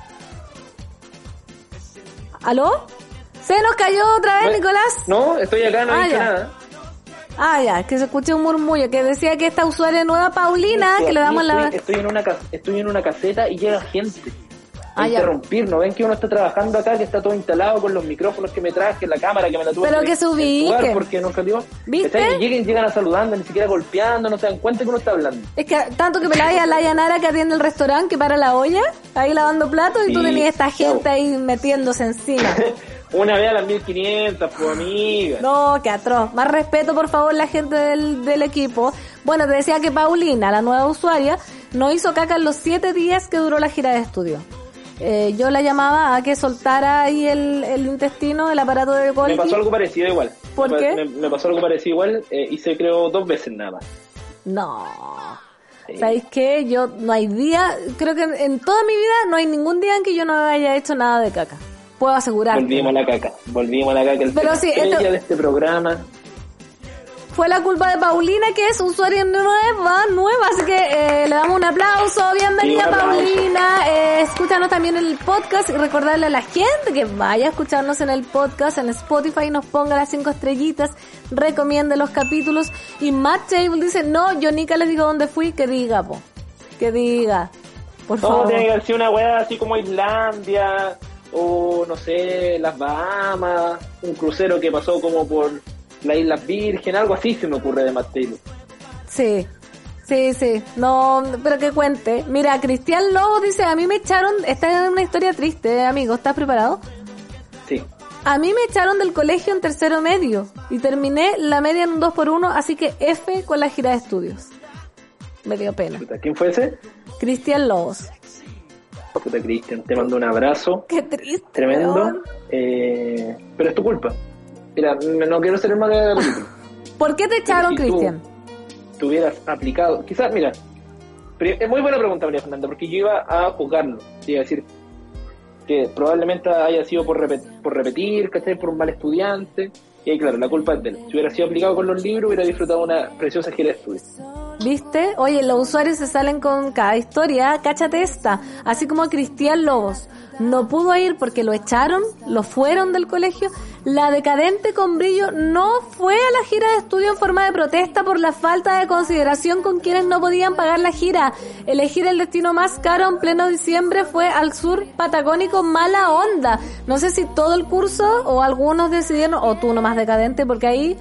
¿Aló? ¿Se nos cayó otra vez, Nicolás? No, estoy acá, no he dicho nada. Ya, que se escuchó un murmullo que decía que esta usuaria nueva, Paulina, que le damos estoy en una caseta y llega gente. interrumpir. ¿No ven que uno está trabajando acá, que está todo instalado con los micrófonos que me traje, la cámara que me la tuve pero que se ubique, porque nunca digo, ¿viste? Llegan a saludando, ni siquiera golpeando, no se dan cuenta que uno está hablando. Es que tanto que peláis a la Yanara que atiende el restaurante, que para la olla, ahí lavando platos, y tú tenías esta gente ahí metiéndose encima. Una vez a las 1500, pues amiga. No, qué atroz. Más respeto, por favor, la gente del equipo. Bueno, te decía que Paulina, la nueva usuaria, no hizo caca en los 7 días que duró la gira de estudio. Yo la llamaba a que soltara ahí el intestino, el aparato de Golgi. Me pasó algo parecido igual. ¿Por qué? Me pasó algo parecido igual, hice creo 2 veces nada más. No. Sí. ¿Sabéis qué? Yo no hay día, creo que en toda mi vida no hay ningún día en que yo no haya hecho nada de caca. Puedo asegurar. Volvimos a la caca. Pero sí, de este programa. Fue la culpa de Paulina, que es usuaria nueva, así que le damos un aplauso. Bienvenida, Paulina. Escúchanos también en el podcast y recordarle a la gente que vaya a escucharnos en el podcast, en Spotify, nos ponga las 5 estrellitas, recomiende los capítulos. Y Matt Table dice, no, yo nunca les digo dónde fui, que diga, por favor. No, tiene que ser una weá así como Islandia, o no sé, las Bahamas, un crucero que pasó como por las Islas Virgen, algo así se me ocurre de Matt Taylor. Sí, no, pero que cuente. Mira, Cristian Lobo dice, a mí me echaron, esta es una historia triste, amigo, ¿estás preparado? Sí. A mí me echaron del colegio en tercero medio y terminé la media en un 2x1, así que F con la gira de estudios. Me dio pena. ¿Quién fue ese? Cristian Lobos. Puta, Cristian, te mando un abrazo. Qué triste. Tremendo. Pero es tu culpa. Mira, no quiero ser el malo de la película. ¿Por qué te echaron, Cristian? Tú hubieras aplicado. Quizás, mira, es muy buena pregunta, María Fernanda, porque yo iba a juzgarlo. Iba a decir que probablemente haya sido por repetir, ¿cachai? Por un mal estudiante. Y ahí, claro, la culpa es de él. Si hubiera sido aplicado con los libros, hubiera disfrutado una preciosa gira de estudios. ¿Viste? Oye, los usuarios se salen con cada historia, cáchate esta. Así como Cristian Lobos no pudo ir porque lo echaron, lo fueron del colegio. La decadente con brillo no fue a la gira de estudio en forma de protesta por la falta de consideración con quienes no podían pagar la gira. Elegir el destino más caro en pleno diciembre fue al sur patagónico Mala Onda. No sé si todo el curso o algunos decidieron, o tú nomás decadente, porque ahí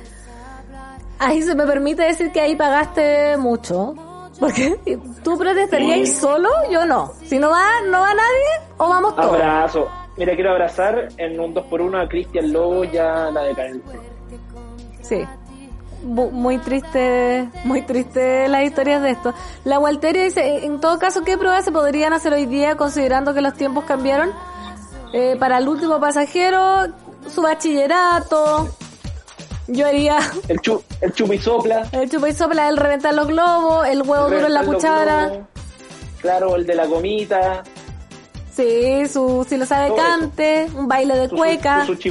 se me permite decir que ahí pagaste mucho. Porque tú protestarías ir solo, yo no. Si no va nadie, o vamos todos. Abrazo. Mira, quiero abrazar en un 2x1 a Cristian Lobo, ya la decadente. Sí. Muy triste las historias de esto. La Walteria dice, en todo caso, ¿qué pruebas se podrían hacer hoy día considerando que los tiempos cambiaron? Para el último pasajero, su bachillerato. Yo haría el chupa y sopla. El chupa y sopla, el reventar los globos, el huevo duro en la cuchara. Globos. Claro, el de la gomita. Sí, si lo sabe cante, un baile de cueca. Sushi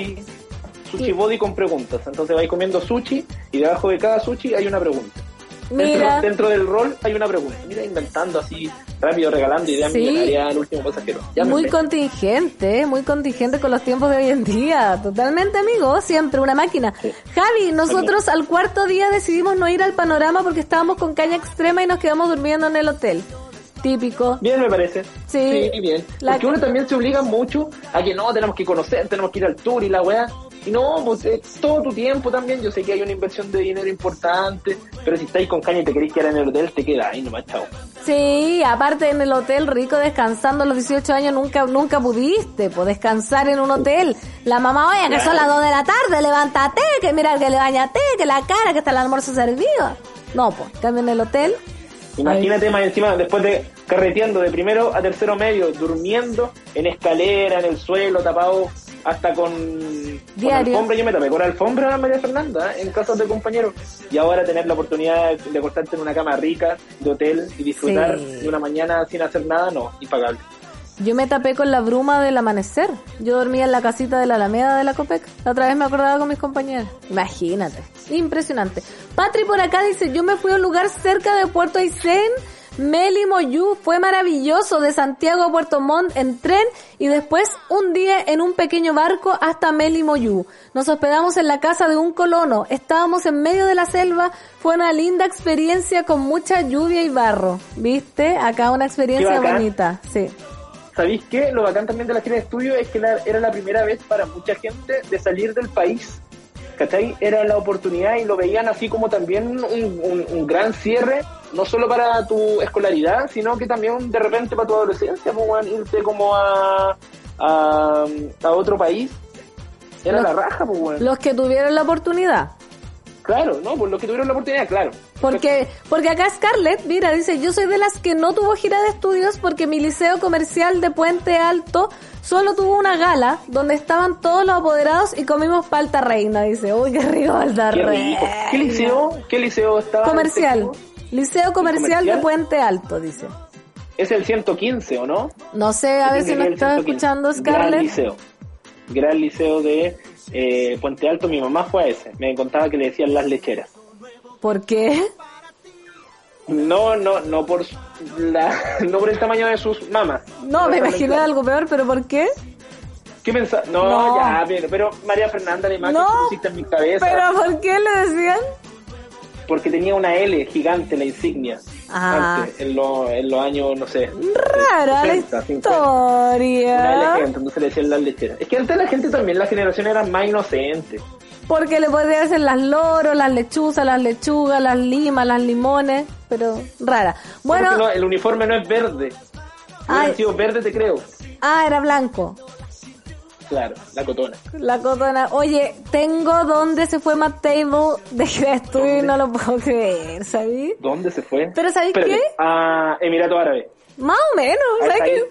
body con preguntas. Entonces vais comiendo sushi y debajo de cada sushi hay una pregunta. Mira. Dentro del rol hay una pregunta. Mira, inventando así, rápido, regalando ideas millonarias al último pasajero. Muy contingente con los tiempos de hoy en día. Totalmente, amigo, siempre una máquina. Sí. Javi, nosotros al cuarto día decidimos no ir al Panorama porque estábamos con caña extrema y nos quedamos durmiendo en el hotel. Típico. Bien, me parece. Sí, bien. Porque uno también se obliga mucho a que no, tenemos que conocer, tenemos que ir al tour y la weá. Y no, pues todo tu tiempo también. Yo sé que hay una inversión de dinero importante, pero si estáis con caña y te queréis quedar en el hotel, te quedas ahí nomás, chao. Sí, aparte en el hotel rico descansando a los 18 años nunca pudiste descansar en un hotel. La mamá, oye, que son las 2 de la tarde, levántate, que mira que le bañate, que la cara, que está el almuerzo servido. No, cambio en el hotel. Imagínate más encima, después de carreteando de primero a tercero medio, durmiendo en escalera, en el suelo, tapado hasta con alfombra. Yo me tapé con alfombra, María Fernanda, en casas de compañeros. Y ahora tener la oportunidad de acostarte en una cama rica de hotel y disfrutar de una mañana sin hacer nada, no, impagable. Yo me tapé con la bruma del amanecer. Yo dormía en la casita de la Alameda de la Copec. La otra vez me acordaba con mis compañeras. Imagínate. Impresionante. Patri por acá dice, yo me fui a un lugar cerca de Puerto Aysén, Meli Moyú. Fue maravilloso, de Santiago a Puerto Montt en tren y después un día en un pequeño barco hasta Meli Moyú. Nos hospedamos en la casa de un colono. Estábamos en medio de la selva. Fue una linda experiencia con mucha lluvia y barro. ¿Viste? Acá una experiencia bonita. Sí. ¿sabéis qué? Lo bacán también de la gira de estudio es que era la primera vez para mucha gente de salir del país. ¿Cachai? Era la oportunidad y lo veían así como también un gran cierre, no solo para tu escolaridad, sino que también de repente para tu adolescencia, pues, irte como a otro país. Era la raja, pues, bueno. Los que tuvieron la oportunidad. Claro, ¿no? Pues los que tuvieron la oportunidad, claro. Porque acá Scarlett, mira, dice, yo soy de las que no tuvo gira de estudios porque mi liceo comercial de Puente Alto solo tuvo una gala donde estaban todos los apoderados y comimos palta reina, dice. Uy, qué rico palta reina. ¿Qué liceo estaba? Comercial. Liceo comercial de Puente Alto, dice. Es el 115, ¿o no? No sé, a ver si nos está escuchando Scarlett. Gran liceo de Puente Alto. Mi mamá fue a ese. Me contaba que le decían las lecheras. ¿Por qué? No por el tamaño de sus mamas. No, me imaginé algo peor, pero ¿por qué? ¿Qué pensás? No, ya, pero María Fernanda, la imagen que pusiste en mi cabeza. ¿Pero por qué le decían? Porque tenía una L gigante la insignia. Antes, en los años, no sé. Rara 60, la historia. Una L gigante, entonces le decían las lecheras. Es que antes la gente también, la generación era más inocente. Porque le podría hacer las loros, las lechuzas, las lechugas, las limas, las limones, pero rara. Bueno, no, el uniforme no es verde. Hubiera sido verde, te creo. Era blanco. Claro, la cotona. La cotona. Oye, tengo dónde se fue Matt Table de estudio y no lo puedo creer, ¿sabí? ¿Dónde se fue? Pero ¿sabéis qué? A Emiratos Árabes. Más o menos, ¿sabes qué?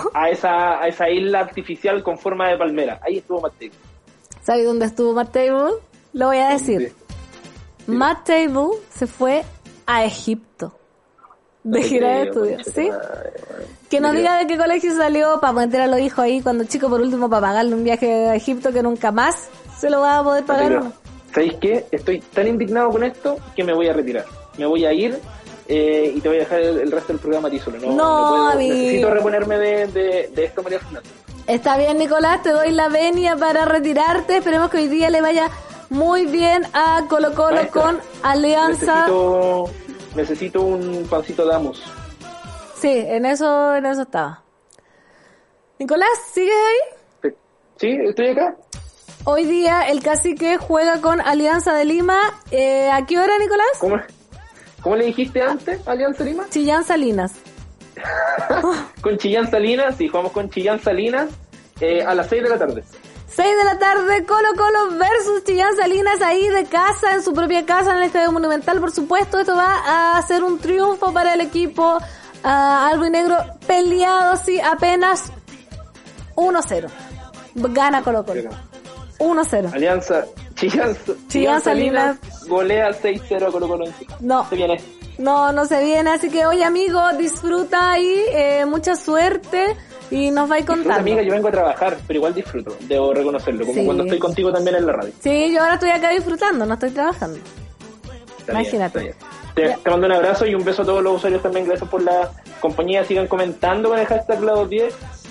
A esa isla artificial con forma de palmera. Ahí estuvo Matt Table. ¿Sabes dónde estuvo Matt Table? Lo voy a decir. Sí. Matt Table se fue a Egipto de gira de estudios, ¿sí? Que nos diga de qué colegio salió para meter a los hijos ahí cuando chico, por último, para pagarle un viaje a Egipto que nunca más se lo va a poder pagar. ¿Sabéis qué? Estoy tan indignado con esto que me voy a retirar. Me voy a ir y te voy a dejar el resto del programa a ti solo. No puedo, necesito reponerme de esto, María Fernanda. Está bien, Nicolás, te doy la venia para retirarte. Esperemos que hoy día le vaya muy bien a Colo Colo. Maestra, con Alianza. Necesito un pancito Damos. Sí, en eso estaba. Nicolás, ¿sigues ahí? Sí, estoy acá. Hoy día el Cacique juega con Alianza de Lima. ¿A qué hora, Nicolás? ¿Cómo le dijiste antes, Alianza Lima? Chillán Salinas. Con Chillán Salinas, sí, jugamos con Chillán Salinas a las 6 de la tarde. 6 de la tarde, Colo Colo versus Chillán Salinas, ahí de casa, en su propia casa, en el Estadio Monumental, por supuesto. Esto va a ser un triunfo para el equipo albo y negro, peleado, sí, apenas 1-0. Gana Colo Colo. 1-0. Alianza, Chillán Salinas golea 6-0 Colo Colo. No. Se viene. No se viene, así que oye, amigo, disfruta ahí, mucha suerte y nos vais contando. Amiga, yo vengo a trabajar, pero igual disfruto, debo reconocerlo, como cuando estoy contigo también en la radio. Sí, yo ahora estoy acá disfrutando, no estoy trabajando. Imagínate. Te mando un abrazo y un beso a todos los usuarios también, gracias por la compañía, sigan comentando con el hashtag La210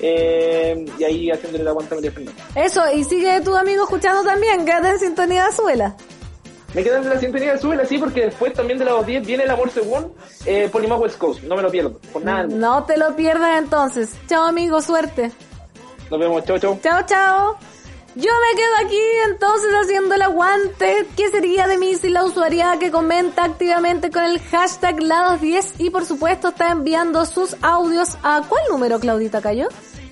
y ahí haciéndole la aguanta a María Fernanda. Eso, y sigue tu amigo escuchando también, quédate en sintonía de Azuela. Me quedan de la sintonía de Azuela, sí, porque después también de la 210 viene el amor según Polimar West Coast. No me lo pierdo, por nada. No te lo pierdas entonces. Chao, amigo, suerte. Nos vemos, chao. Chao. Yo me quedo aquí entonces haciendo el aguante. ¿Qué sería de mí sin la usuaria que comenta activamente con el hashtag La210? Y por supuesto está enviando sus audios a ¿cuál número, Claudita Cayo?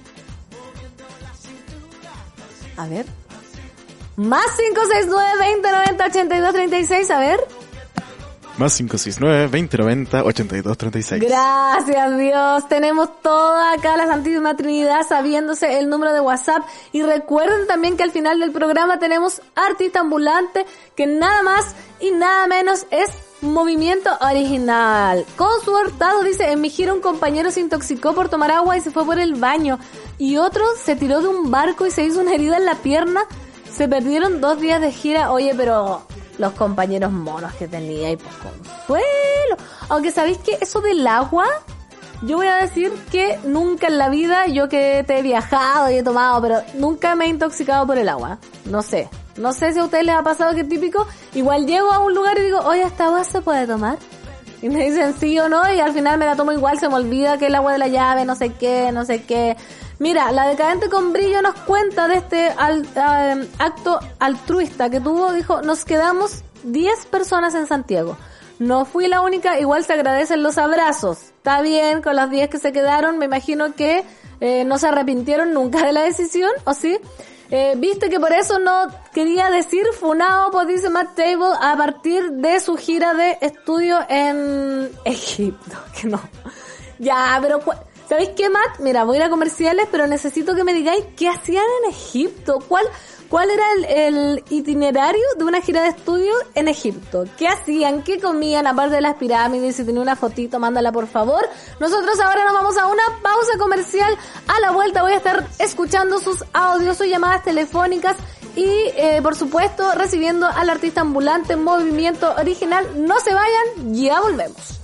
A ver. Más 569-2090-8236, a ver. Más 569-2090-8236. Gracias, Dios. Tenemos toda acá la Santísima Trinidad sabiéndose el número de WhatsApp. Y recuerden también que al final del programa tenemos Artista Ambulante, que nada más y nada menos es Movimiento Original. Con su Hurtado dice, en mi gira un compañero se intoxicó por tomar agua y se fue por el baño. Y otro se tiró de un barco y se hizo una herida en la pierna. Se perdieron 2 días de gira. Oye, pero los compañeros monos que tenía y pues consuelo. Aunque sabéis que eso del agua, yo voy a decir que nunca en la vida, yo que te he viajado y he tomado, pero nunca me he intoxicado por el agua. No sé si a ustedes les ha pasado que es típico. Igual llego a un lugar y digo, oye, ¿esta agua se puede tomar? Y me dicen sí o no, y al final me la tomo igual, se me olvida que el agua de la llave, no sé qué. Mira, la Decadente con Brillo nos cuenta de este acto altruista que tuvo. Dijo, nos quedamos 10 personas en Santiago. No fui la única, igual se agradecen los abrazos. Está bien, con las 10 que se quedaron, me imagino que no se arrepintieron nunca de la decisión, ¿o sí? Viste que por eso no quería decir funao, pues dice Matt Table, a partir de su gira de estudio en Egipto, que no. Ya, pero ¿sabéis qué, Matt? Mira, voy a ir a comerciales, pero necesito que me digáis qué hacían en Egipto. ¿Cuál era el itinerario de una gira de estudio en Egipto? ¿Qué hacían? ¿Qué comían? Aparte de las pirámides, si tenía una fotito, mándala por favor. Nosotros ahora nos vamos a una pausa comercial. A la vuelta voy a estar escuchando sus audios, sus llamadas telefónicas y, por supuesto, recibiendo al artista ambulante Movimiento Original. No se vayan, ya volvemos.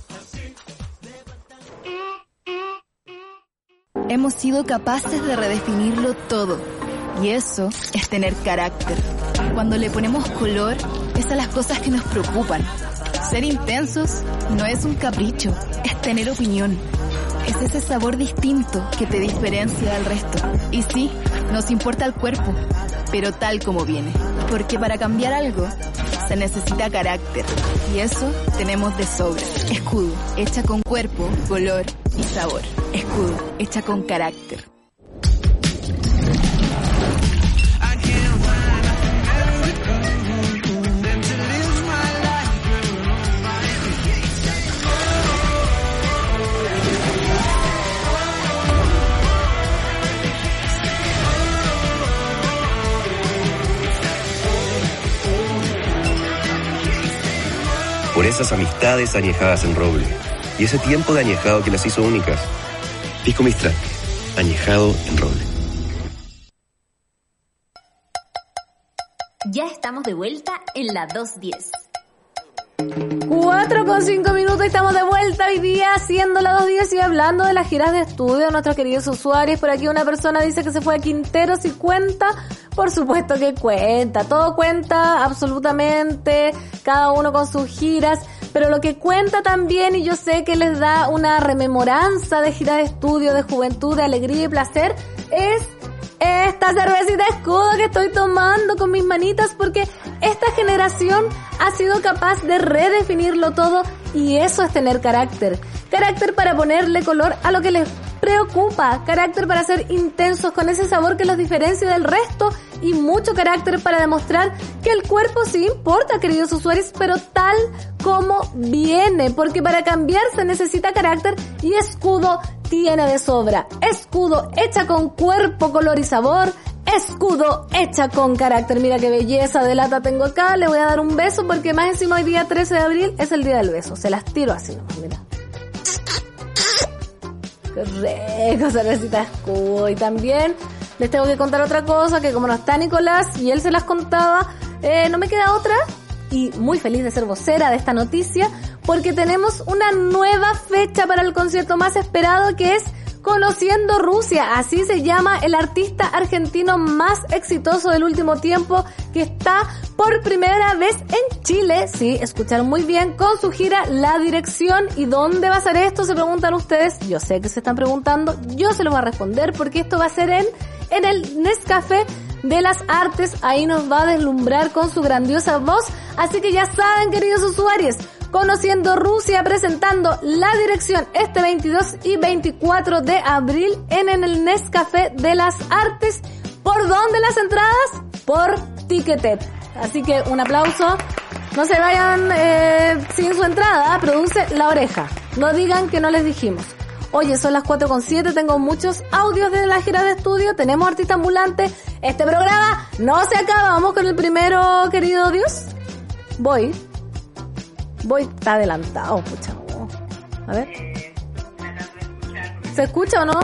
Hemos sido capaces de redefinirlo todo. Y eso es tener carácter. Cuando le ponemos color, es a las cosas que nos preocupan. Ser intensos no es un capricho, es tener opinión. Es ese sabor distinto que te diferencia del resto. Y sí, nos importa el cuerpo, pero tal como viene. Porque para cambiar algo, se necesita carácter. Y eso tenemos de sobra. Escudo, hecha con cuerpo, color y sabor. Escudo, hecha con carácter. Por esas amistades añejadas en roble y ese tiempo de añejado que las hizo únicas. Pisco Mistral, añejado en roble. Ya estamos de vuelta en la 210. 4:05 minutos, estamos de vuelta hoy día haciendo la 210 y hablando de las giras de estudio de nuestros queridos usuarios. Por aquí una persona dice que se fue a Quinteros y cuenta. Por supuesto que cuenta, todo cuenta absolutamente, cada uno con sus giras, pero lo que cuenta también, y yo sé que les da una rememoranza de gira de estudio, de juventud, de alegría y placer, es esta cervecita Escudo que estoy tomando con mis manitas, porque esta generación ha sido capaz de redefinirlo todo, y eso es tener carácter. Carácter para ponerle color a lo que les preocupa, carácter para ser intensos con ese sabor que los diferencia del resto, y mucho carácter para demostrar que el cuerpo sí importa, queridos usuarios, pero tal como viene, porque para cambiar se necesita carácter, y Escudo tiene de sobra. Escudo hecha con cuerpo, color y sabor. Escudo hecha con carácter. Mira qué belleza de lata tengo acá. Le voy a dar un beso porque más encima hoy día 13 de abril es el día del beso. Se las tiro así nomás, mira. Qué rico, cervecita Escudo. Y también les tengo que contar otra cosa, que como no está Nicolás y él se las contaba, no me queda otra, y muy feliz de ser vocera de esta noticia, porque tenemos una nueva fecha para el concierto más esperado, que es Conociendo Rusia. Así se llama el artista argentino más exitoso del último tiempo, que está por primera vez en Chile. Sí, escucharon muy bien, con su gira La Dirección. ¿Y dónde va a ser esto? Se preguntan ustedes. Yo sé que se están preguntando. Yo se los voy a responder, porque esto va a ser en el Nescafé de las Artes. Ahí nos va a deslumbrar con su grandiosa voz. Así que ya saben, queridos usuarios, Conociendo Rusia presentando La Dirección este 22 y 24 de abril en el Nescafé de las Artes. ¿Por dónde las entradas? Por Ticketek. Así que un aplauso. No se vayan sin su entrada. Produce La Oreja. No digan que no les dijimos. Oye, son las 4:07, tengo muchos audios de la gira de estudio, tenemos artista ambulante. Este programa no se acaba. Vamos con el primero, querido Dios. Voy, está adelantado, pucha. A ver. ¿Se escucha o no?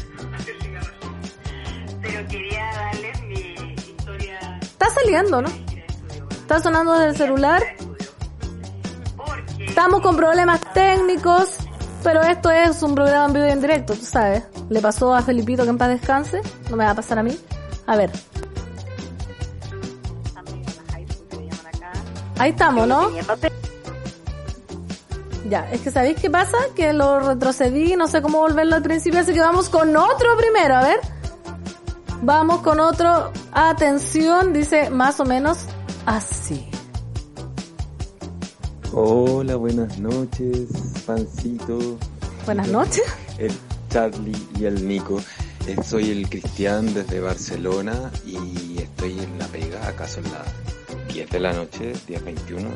Pero quería darles mi historia. Está saliendo, ¿no? Está sonando desde el celular. Estamos con problemas técnicos, pero esto es un programa en vivo y en directo, tú sabes. Le pasó a Felipito, que en paz descanse. No me va a pasar a mí. A ver. Ahí estamos, ¿no? Ya, es que ¿sabéis qué pasa? Que lo retrocedí, no sé cómo volverlo al principio, así que vamos con otro primero, a ver. Vamos con otro. Atención, dice más o menos así. Hola, buenas noches, Pancito. Buenas noches. El Charlie y el Nico. Soy el Cristian desde Barcelona y estoy en La Pega, acá son las 10 de la noche, 10:21.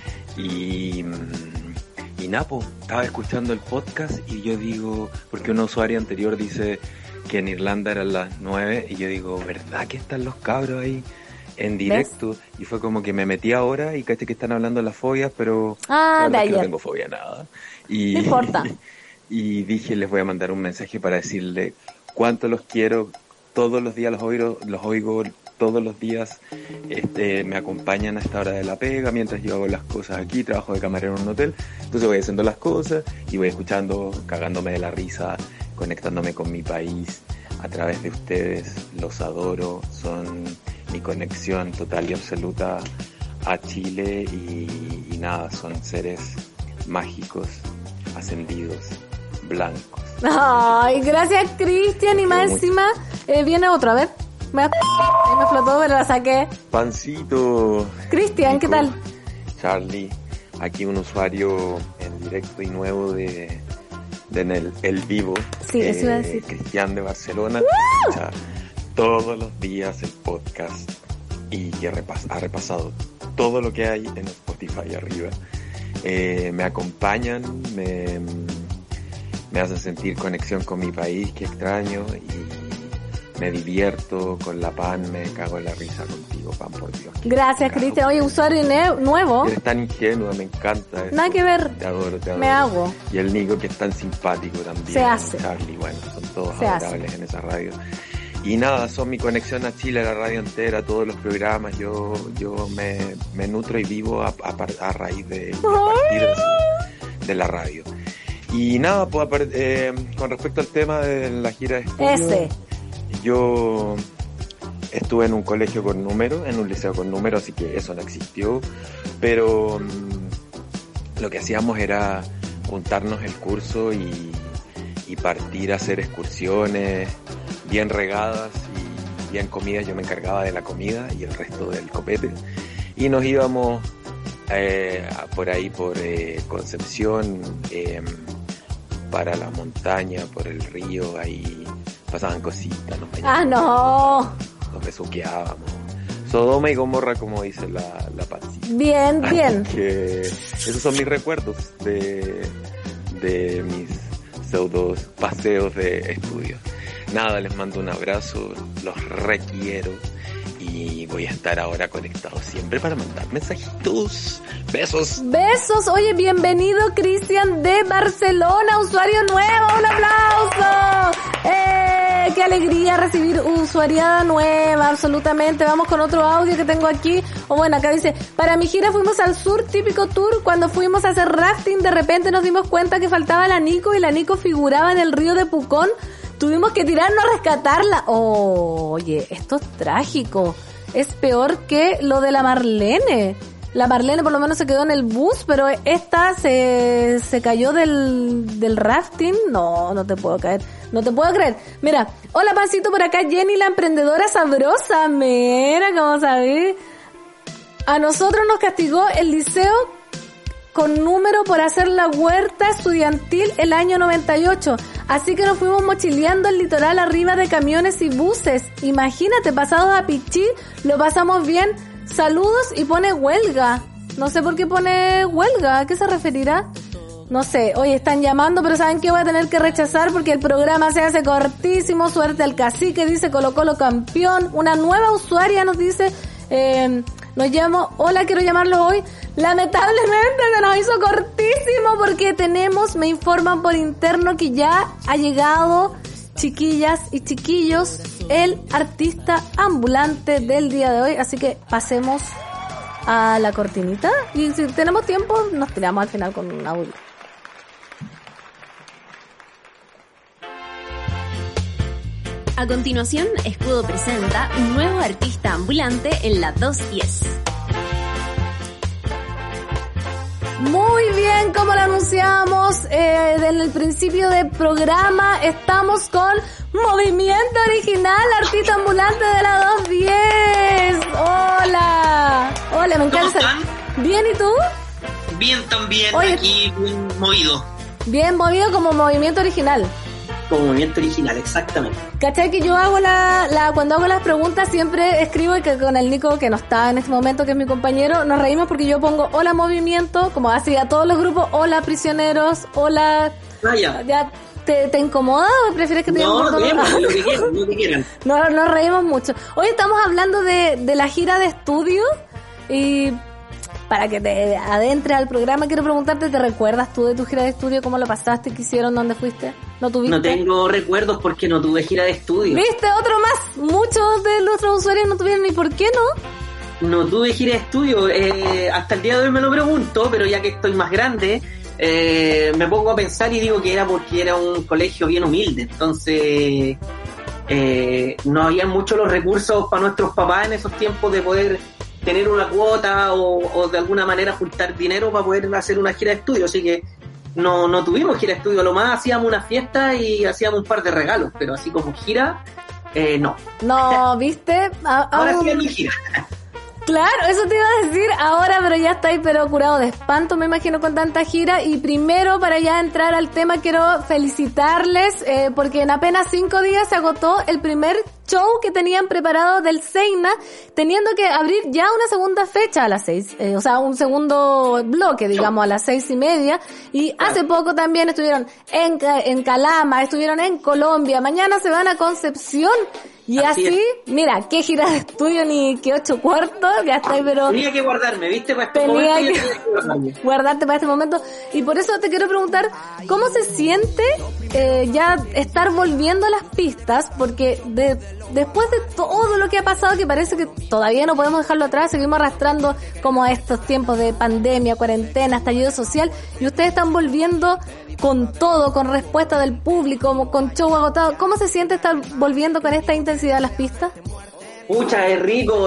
Y Napo, estaba escuchando el podcast y yo digo, porque una usuaria anterior dice que en Irlanda eran las 9 y yo digo, ¿verdad que están los cabros ahí en directo? ¿Ves? Y fue como que me metí ahora y caché que están hablando de las fobias, pero la verdad es que no tengo fobia nada. Y, no importa. Y dije, les voy a mandar un mensaje para decirle cuánto los quiero. Todos los días los oigo todos los días. Me acompañan a esta hora de La Pega mientras yo hago las cosas aquí, trabajo de camarero en un hotel, entonces voy haciendo las cosas y voy escuchando, cagándome de la risa, conectándome con mi país a través de ustedes. Los adoro, son mi conexión total y absoluta a Chile y nada, son seres mágicos, ascendidos, blancos. Ay, gracias Cristian, y más encima viene otro, a ver. Me flotó, pero la saqué. Pancito. Cristian, ¿qué tal? Charlie, aquí un usuario en directo y nuevo de el vivo. Sí, eso iba a decir. Cristian de Barcelona. Escucha todos los días el podcast y que ha repasado todo lo que hay en Spotify arriba. Me acompañan, me hacen sentir conexión con mi país, que extraño, y me divierto con la Pan, me cago en la risa contigo, Pan, por Dios. Gracias, Cristian. Oye, usuario nuevo. Eres tan ingenua, me encanta eso. Nada que ver. Te adoro. Me hago. Y el Nico, que es tan simpático también. Se hace. Charlie, bueno, son todos adorables en esa radio. Y nada, son mi conexión a Chile, a la radio entera, todos los programas. Yo me nutro y vivo a raíz de partir de la radio. Y nada, pues con respecto al tema de la gira de estudio, yo estuve en un colegio con número, en un liceo con número, así que eso no existió, pero lo que hacíamos era juntarnos el curso y partir a hacer excursiones bien regadas y bien comidas. Yo me encargaba de la comida y el resto del copete, y nos íbamos por ahí, por Concepción, para la montaña, por el río, ahí pasaban cositas, nos bañábamos, nos besuqueábamos. Sodoma y Gomorra, como dice la Pancita. Bien. Así que esos son mis recuerdos de mis pseudos paseos de estudio. Nada, les mando un abrazo, los requiero y voy a estar ahora conectado siempre para mandar mensajitos. Besos. Oye, bienvenido Cristian de Barcelona, usuario nuevo, un aplauso. Qué alegría recibir usuariada nueva, absolutamente. Vamos con otro audio que tengo aquí. Bueno, acá dice, para mi gira fuimos al sur, típico tour. Cuando fuimos a hacer rafting, de repente nos dimos cuenta que faltaba la Nico y la Nico figuraba en el río de Pucón. Tuvimos que tirarnos a rescatarla. Oye, esto es trágico. Es peor que lo de la Marlene. La Marlene por lo menos se quedó en el bus, pero esta se cayó del rafting. No te puedo creer. Mira, hola Pancito, por acá Jenny, la emprendedora sabrosa. Mira, ¿cómo sabés? A nosotros nos castigó el liceo con número por hacer la huerta estudiantil el año 98. Así que nos fuimos mochileando el litoral arriba de camiones y buses. Imagínate, pasados a Pichí, lo pasamos bien. Saludos, y pone huelga. No sé por qué pone huelga. ¿A qué se referirá? No sé. Oye, están llamando, pero ¿saben qué? Voy a tener que rechazar porque el programa se hace cortísimo. Suerte al cacique, dice Colo Colo campeón. Una nueva usuaria nos dice... nos llamo, hola, quiero llamarlo hoy. Lamentablemente se nos hizo cortísimo porque me informan por interno que ya ha llegado, chiquillas y chiquillos, el artista ambulante del día de hoy. Así que pasemos a la cortinita y si tenemos tiempo nos tiramos al final con un audio. A continuación, Escudo presenta un nuevo artista ambulante en la 210. Muy bien, como lo anunciamos en el principio del programa, estamos con Movimiento Original, artista ambulante de la 210. Hola, me encanta. ¿Cómo están? Bien, ¿y tú? Bien también. Oye, aquí bien movido. Bien movido como Movimiento Original. Como Movimiento Original, exactamente. ¿Cachai? Que yo hago cuando hago las preguntas siempre escribo, y que con el Nico, que no está en este momento, que es mi compañero, nos reímos porque yo pongo hola movimiento, como así a todos los grupos, hola prisioneros, hola... ¿Ya te incomoda o prefieres que te No, lo que quieran. No, nos reímos mucho. Hoy estamos hablando de la gira de estudio y... Para que te adentres al programa, quiero preguntarte, ¿te recuerdas tú de tu gira de estudio? ¿Cómo lo pasaste? ¿Qué hicieron? ¿Dónde fuiste? ¿No tuviste? No tengo recuerdos porque no tuve gira de estudio. ¿Viste? Otro más. Muchos de nuestros usuarios no tuvieron, ¿y por qué no? No tuve gira de estudio. Hasta el día de hoy me lo pregunto, pero ya que estoy más grande, me pongo a pensar y digo que era porque era un colegio bien humilde. Entonces, no había muchos los recursos para nuestros papás en esos tiempos de poder tener una cuota o de alguna manera juntar dinero para poder hacer una gira de estudio, así que no tuvimos gira de estudio, lo más hacíamos una fiesta y hacíamos un par de regalos, pero así como gira, no. No, ¿viste? Ahora sí hay mi gira. Claro, eso te iba a decir ahora, pero ya estáis pero curado de espanto, me imagino, con tanta gira. Y primero, para ya entrar al tema, quiero felicitarles porque en apenas 5 días se agotó el primer show que tenían preparado del Seina, teniendo que abrir ya una segunda fecha a las 6, o sea, un segundo bloque, digamos, a las 6:30. Y hace poco también estuvieron en Calama, estuvieron en Colombia, mañana se van a Concepción. Y así, mira, qué gira de estudio ni qué 8 cuartos, ya está, pero... Tenía que guardarme, ¿viste? Para este momento tenía que guardarte para este momento. Y por eso te quiero preguntar, ¿cómo se siente ya estar volviendo a las pistas? Porque después de todo lo que ha pasado, que parece que todavía no podemos dejarlo atrás, seguimos arrastrando como a estos tiempos de pandemia, cuarentena, estallido social, y ustedes están volviendo con todo, con respuesta del público, con show agotado. ¿Cómo se siente estar volviendo con esta intensidad a las pistas? Pucha, es rico,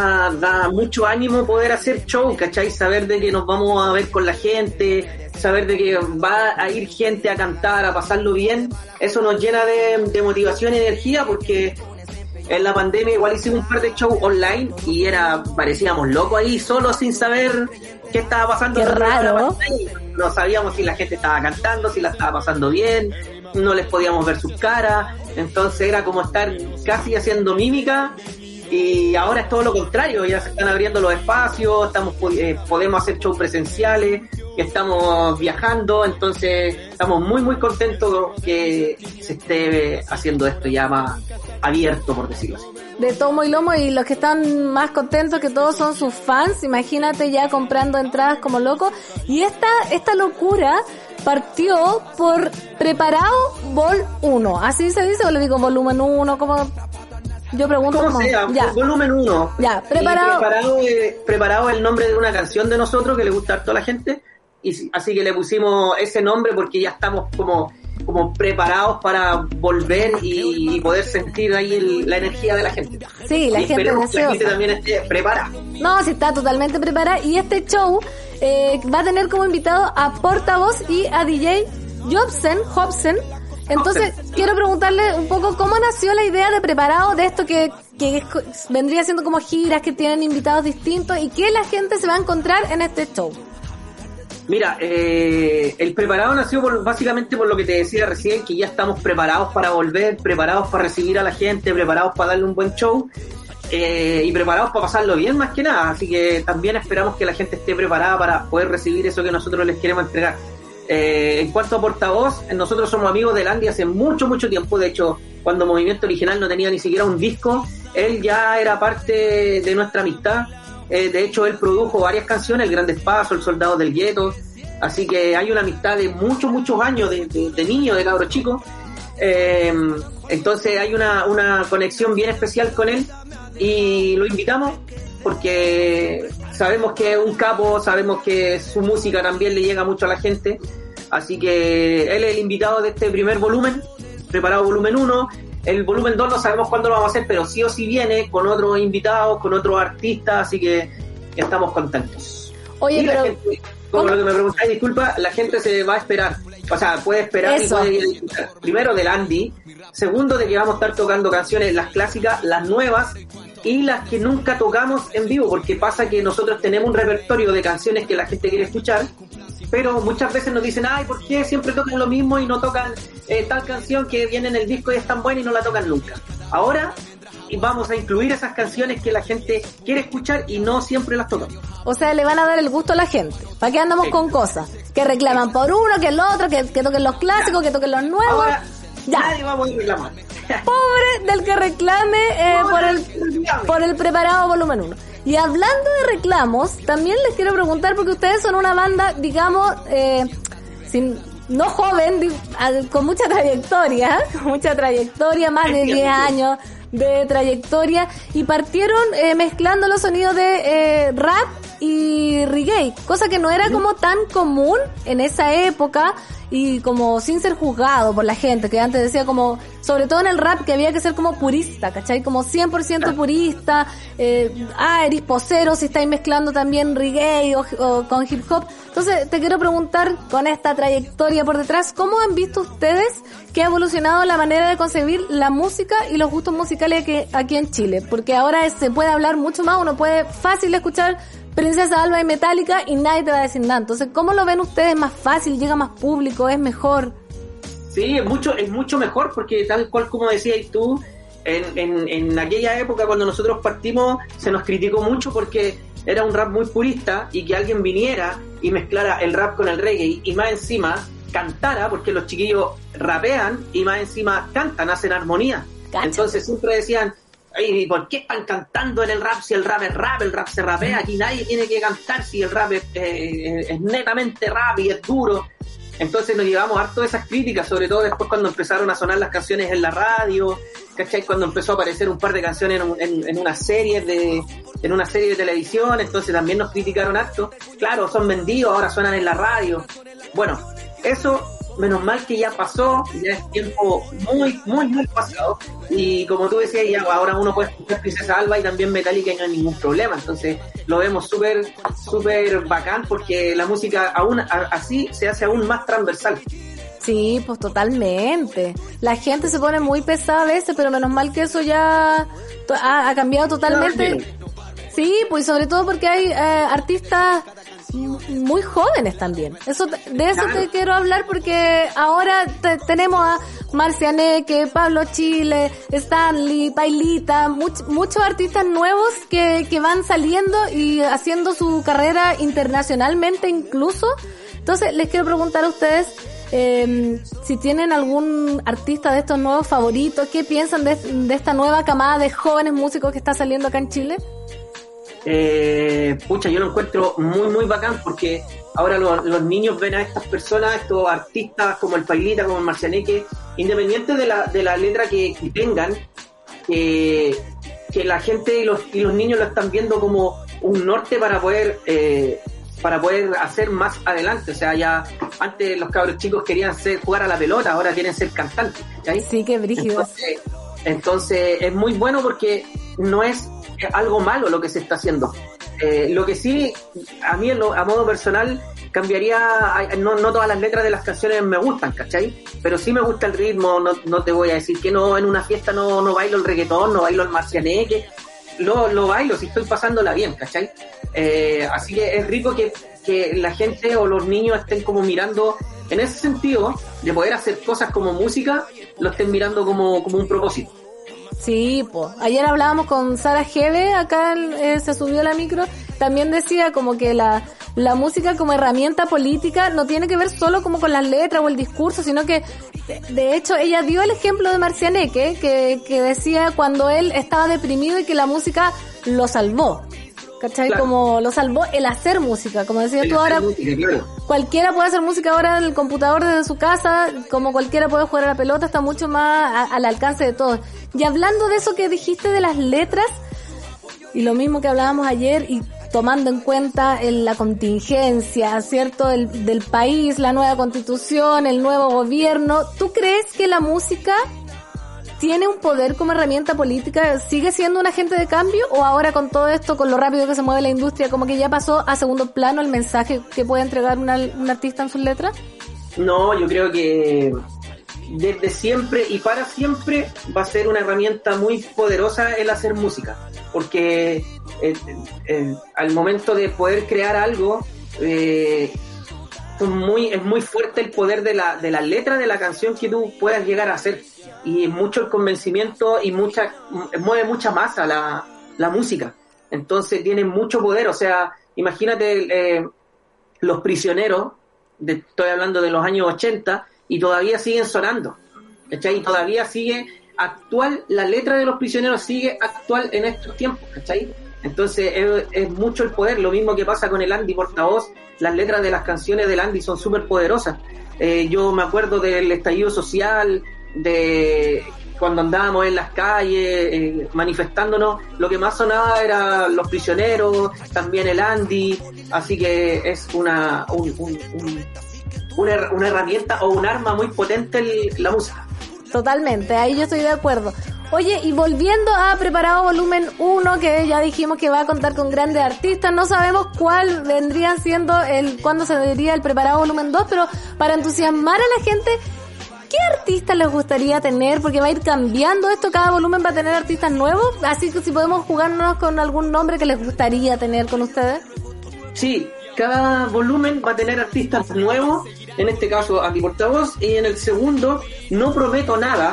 da mucho ánimo poder hacer show, ¿cachai? Saber de que nos vamos a ver con la gente, saber de que va a ir gente a cantar, a pasarlo bien, eso nos llena de motivación y energía, porque en la pandemia igual hicimos un par de shows online y parecíamos locos ahí, solos sin saber qué estaba pasando. Qué raro. No sabíamos si la gente estaba cantando, si la estaba pasando bien, no les podíamos ver sus caras, entonces era como estar casi haciendo mímica, y ahora es todo lo contrario, ya se están abriendo los espacios, podemos hacer shows presenciales, estamos viajando, entonces estamos muy muy contentos que se esté haciendo esto ya más abierto, por decirlo así. De tomo y lomo, y los que están más contentos que todos son sus fans, imagínate ya comprando entradas como locos. Y esta locura partió por Preparado Vol 1, ¿así se dice o le digo volumen 1? Como yo pregunto, como sea, ya. Volumen 1. Ya, preparado es el nombre de una canción de nosotros que le gusta a toda la gente, y así que le pusimos ese nombre porque ya estamos como preparados para volver y poder sentir ahí la energía de la gente. Sí, la gente esperemos que la gente también esté preparada. No, sí está totalmente preparada, y este show va a tener como invitado a Portavoz y a DJ Hobson. Entonces, quiero preguntarle un poco cómo nació la idea de Preparado, de esto que vendría siendo como giras que tienen invitados distintos, y qué la gente se va a encontrar en este show. Mira, el Preparado nació básicamente por lo que te decía recién, que ya estamos preparados para volver, preparados para recibir a la gente, preparados para darle un buen show, y preparados para pasarlo bien más que nada, así que también esperamos que la gente esté preparada para poder recibir eso que nosotros les queremos entregar. En cuanto a Portavoz, nosotros somos amigos de Landy hace mucho tiempo, de hecho, cuando Movimiento Original no tenía ni siquiera un disco, él ya era parte de nuestra amistad. De hecho, él produjo varias canciones, El Gran Despaso, El Soldado del Gueto, así que hay una amistad de muchos años, de niño, de cabro chico. Entonces hay una conexión bien especial con él, y lo invitamos porque sabemos que es un capo, sabemos que su música también le llega mucho a la gente, así que él es el invitado de este primer volumen, Preparado Volumen 1. El volumen 2 no sabemos cuándo lo vamos a hacer, pero sí o sí viene con otros invitados, con otros artistas, así que estamos contentos. Oye, pero como lo que me preguntáis, disculpa, la gente se va a esperar. O sea, puede esperar eso. Y puede ir a disfrutar. Primero del Andy, segundo de que vamos a estar tocando canciones, las clásicas, las nuevas y las que nunca tocamos en vivo, porque pasa que nosotros tenemos un repertorio de canciones que la gente quiere escuchar, pero muchas veces nos dicen, ay, ¿por qué siempre tocan lo mismo y no tocan tal canción que viene en el disco y es tan buena y no la tocan nunca? Ahora vamos a incluir esas canciones que la gente quiere escuchar y no siempre las tocan. O sea, le van a dar el gusto a la gente. ¿Para qué andamos con cosas? Que reclaman por uno, que el otro, que toquen los clásicos, que toquen los nuevos. Ahora, nadie va a poder reclamar. Pobre del que reclame por el preparado volumen 1. Y hablando de reclamos, también les quiero preguntar, porque ustedes son una banda, digamos, no joven, con mucha trayectoria, más de 10 años de trayectoria, y partieron mezclando los sonidos de rap y reggae, cosa que no era como tan común en esa época, y como sin ser juzgado por la gente, que antes decía como, sobre todo en el rap, que había que ser como purista, ¿cachai? Como 100% purista, eres posero si estáis mezclando también reggae o con hip hop. Entonces te quiero preguntar, con esta trayectoria por detrás, ¿cómo han visto ustedes que ha evolucionado la manera de concebir la música y los gustos musicales aquí en Chile? Porque ahora se puede hablar mucho más, uno puede fácil escuchar Princesa Alba y Metallica y nadie te va a decir nada. Entonces, ¿cómo lo ven ustedes? ¿Más fácil? ¿Llega más público? ¿Es mejor? Sí, es mucho mejor, porque tal cual como decías tú, en aquella época cuando nosotros partimos se nos criticó mucho porque era un rap muy purista, y que alguien viniera y mezclara el rap con el reggae y más encima cantara, porque los chiquillos rapean y más encima cantan, hacen armonía. Cacha. Entonces siempre decían, ¿y por qué están cantando en el rap si el rap es rap? El rap se rapea, aquí nadie tiene que cantar si el rap es netamente rap y es duro. Entonces nos llevamos harto de esas críticas, sobre todo después cuando empezaron a sonar las canciones en la radio, ¿cachai? Cuando empezó a aparecer un par de canciones en una serie de televisión, entonces también nos criticaron harto. Claro, son vendidos, ahora suenan en la radio. Bueno, eso menos mal que ya pasó, ya es tiempo muy pasado, y como tú decías, ya ahora uno puede escuchar Princesa Alba y también Metallica y no hay ningún problema. Entonces lo vemos súper bacán, porque la música aún así se hace aún más transversal. Sí, pues totalmente. La gente se pone muy pesada a veces, pero menos mal que eso ya ha cambiado totalmente. Sí, pues sobre todo porque hay artistas muy jóvenes también. De eso te quiero hablar, porque ahora tenemos a Marcianeque, Pablo Chile, Stanley, Pailita, muchos artistas nuevos que van saliendo y haciendo su carrera internacionalmente incluso. Entonces les quiero preguntar a ustedes si tienen algún artista de estos nuevos favoritos, ¿qué piensan de esta nueva camada de jóvenes músicos que está saliendo acá en Chile? Yo lo encuentro muy bacán, porque ahora los niños ven a estas personas, estos artistas como el Pailita, como el Marcianeque, independiente de la letra que tengan, que la gente y los niños lo están viendo como un norte para poder hacer más adelante. O sea, ya antes los cabros chicos querían jugar a la pelota, ahora quieren ser cantantes, ¿sí? Sí, qué brígido. Entonces es muy bueno, porque no es algo malo lo que se está haciendo. Lo que sí, a mí a modo personal cambiaría, no todas las letras de las canciones me gustan, ¿cachai? Pero sí me gusta el ritmo, no te voy a decir que no, en una fiesta no bailo el reggaetón, no bailo el Marcianeque, lo bailo si estoy pasándola bien, ¿cachai? Así que es rico que la gente o los niños estén como mirando, en ese sentido, de poder hacer cosas como música, lo estén mirando como un propósito. Sí, pues. Ayer hablábamos con Sara Geve, acá se subió la micro, también decía como que la música como herramienta política no tiene que ver solo como con las letras o el discurso, sino que, de hecho, ella dio el ejemplo de Marcianeque, que decía cuando él estaba deprimido y que la música lo salvó. ¿Cachai? Claro. Como lo salvó el hacer música, como decías tú ahora, música, claro. Cualquiera puede hacer música ahora en el computador desde su casa, como cualquiera puede jugar a la pelota, está mucho más al alcance de todos. Y hablando de eso que dijiste de las letras, y lo mismo que hablábamos ayer, y tomando en cuenta la contingencia, ¿cierto? Del país, la nueva constitución, el nuevo gobierno, ¿tú crees que la música ¿tiene un poder como herramienta política? ¿Sigue siendo un agente de cambio? ¿O ahora con todo esto, con lo rápido que se mueve la industria, como que ya pasó a segundo plano el mensaje que puede entregar un artista en sus letras? No, yo creo que desde siempre y para siempre va a ser una herramienta muy poderosa el hacer música, porque al momento de poder crear algo, es muy fuerte el poder de la letra de la canción que tú puedas llegar a hacer, y mucho el convencimiento y mueve mucha masa la música, entonces tiene mucho poder. O sea, imagínate Los Prisioneros, estoy hablando de los años 80, y todavía siguen sonando, ¿cachai? Y todavía sigue actual, la letra de Los Prisioneros sigue actual en estos tiempos, ¿cachai? Entonces es mucho el poder. Lo mismo que pasa con el Andy Portavoz, las letras de las canciones del Andy son súper poderosas. Yo me acuerdo del estallido social, de cuando andábamos en las calles manifestándonos, lo que más sonaba era Los Prisioneros, también el Andy, así que es una herramienta o un arma muy potente la música. Totalmente, ahí yo estoy de acuerdo. Oye, y volviendo a Preparado Volumen 1, que ya dijimos que va a contar con grandes artistas, no sabemos cuál vendría siendo cuándo se vería el Preparado Volumen 2, pero para entusiasmar a la gente, ¿qué artistas les gustaría tener? Porque va a ir cambiando esto, cada volumen va a tener artistas nuevos, así que si podemos jugarnos con algún nombre que les gustaría tener con ustedes. Sí, cada volumen va a tener artistas nuevos, en este caso Andy Portavoz, y en el segundo no prometo nada,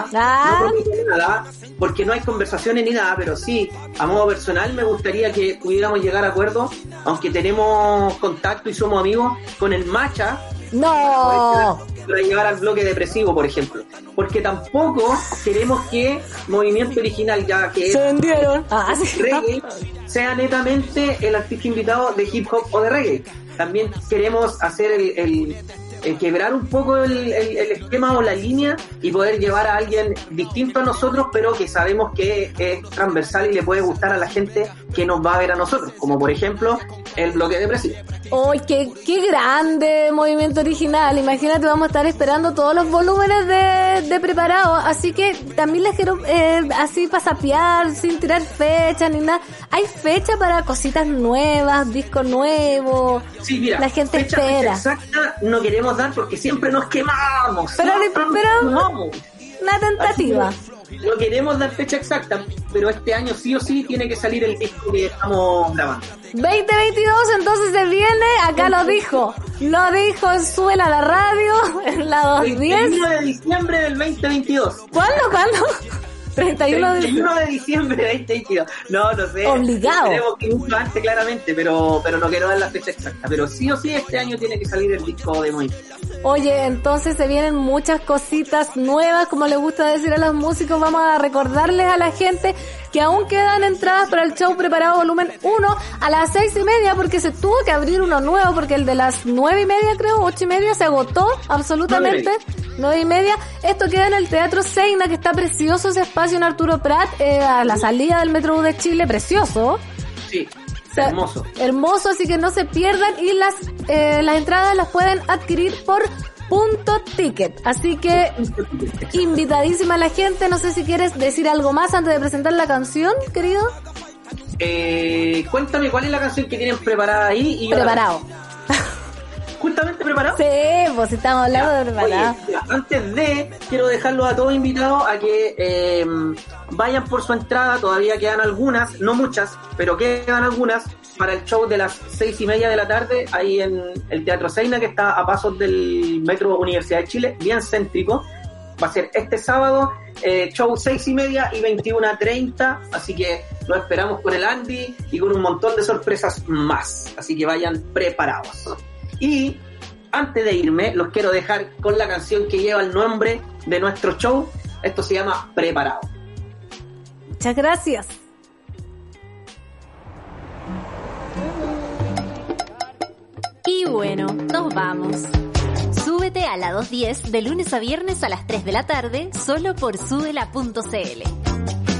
porque no hay conversaciones ni nada, pero sí, a modo personal me gustaría que pudiéramos llegar a acuerdos, aunque tenemos contacto y somos amigos, con el Macha. ¡No! Para llevar al bloque depresivo, por ejemplo, porque tampoco queremos que Movimiento Original, ya que se vendieron reggae, sea netamente el artista invitado de hip hop o de reggae. También queremos hacer el quebrar un poco el esquema o la línea y poder llevar a alguien distinto a nosotros, pero que sabemos que es transversal y le puede gustar a la gente que nos va a ver a nosotros, como por ejemplo el bloque depresivo. ¡Ay, qué grande Movimiento Original! Imagínate, vamos a estar esperando todos los volúmenes de Preparado, así que también les quiero así para sapear, sin tirar fecha ni nada. ¿Hay fecha para cositas nuevas, disco nuevo? Sí, mira, la gente espera. Fecha exacta no queremos dar porque siempre nos quemamos. Pero una tentativa. No queremos dar fecha exacta, pero este año sí o sí tiene que salir el disco que estamos grabando. 2022 entonces se viene, acá lo dijo Suena a la radio, en la 210. 31 de diciembre del 2022. ¿Cuándo? 31 de diciembre de 2022. No sé. Obligado. Tenemos que mucho antes, claramente, pero no quiero dar la fecha exacta. Pero sí o sí este año tiene que salir el disco de Movimiento. Oye, entonces se vienen muchas cositas nuevas, como les gusta decir a los músicos. Vamos a recordarles a la gente que aún quedan entradas para el show Preparado Volumen 1 a las 6:30, porque se tuvo que abrir uno nuevo, porque el de las 9:30, creo, 8:30, se agotó absolutamente. 9:30. Esto queda en el Teatro Seina, que está precioso ese espacio en Arturo Prat, a la salida del Metrobús de Chile, precioso. Sí. Hermoso. Hermoso, así que no se pierdan, y las entradas las pueden adquirir por Punto Ticket. Así que invitadísima la gente. No sé si quieres decir algo más antes de presentar la canción, querido. Cuéntame cuál es la canción que tienen preparada ahí. Preparado. ¿Justamente preparado? Sí, pues estamos hablando de preparado. Oye, antes quiero dejarlos a todos invitados a que vayan por su entrada. Todavía quedan algunas, no muchas, pero quedan algunas para el show de las 6:30 de la tarde ahí en el Teatro Seina, que está a pasos del Metro Universidad de Chile, bien céntrico. Va a ser este sábado, show 6:30 y 21:30, así que lo esperamos con el Andy y con un montón de sorpresas más, así que vayan preparados. Y antes de irme, los quiero dejar con la canción que lleva el nombre de nuestro show. Esto se llama Preparado. Muchas gracias. Y bueno, nos vamos. Súbete a la 210 de lunes a viernes a las 3 de la tarde, solo por subela.cl.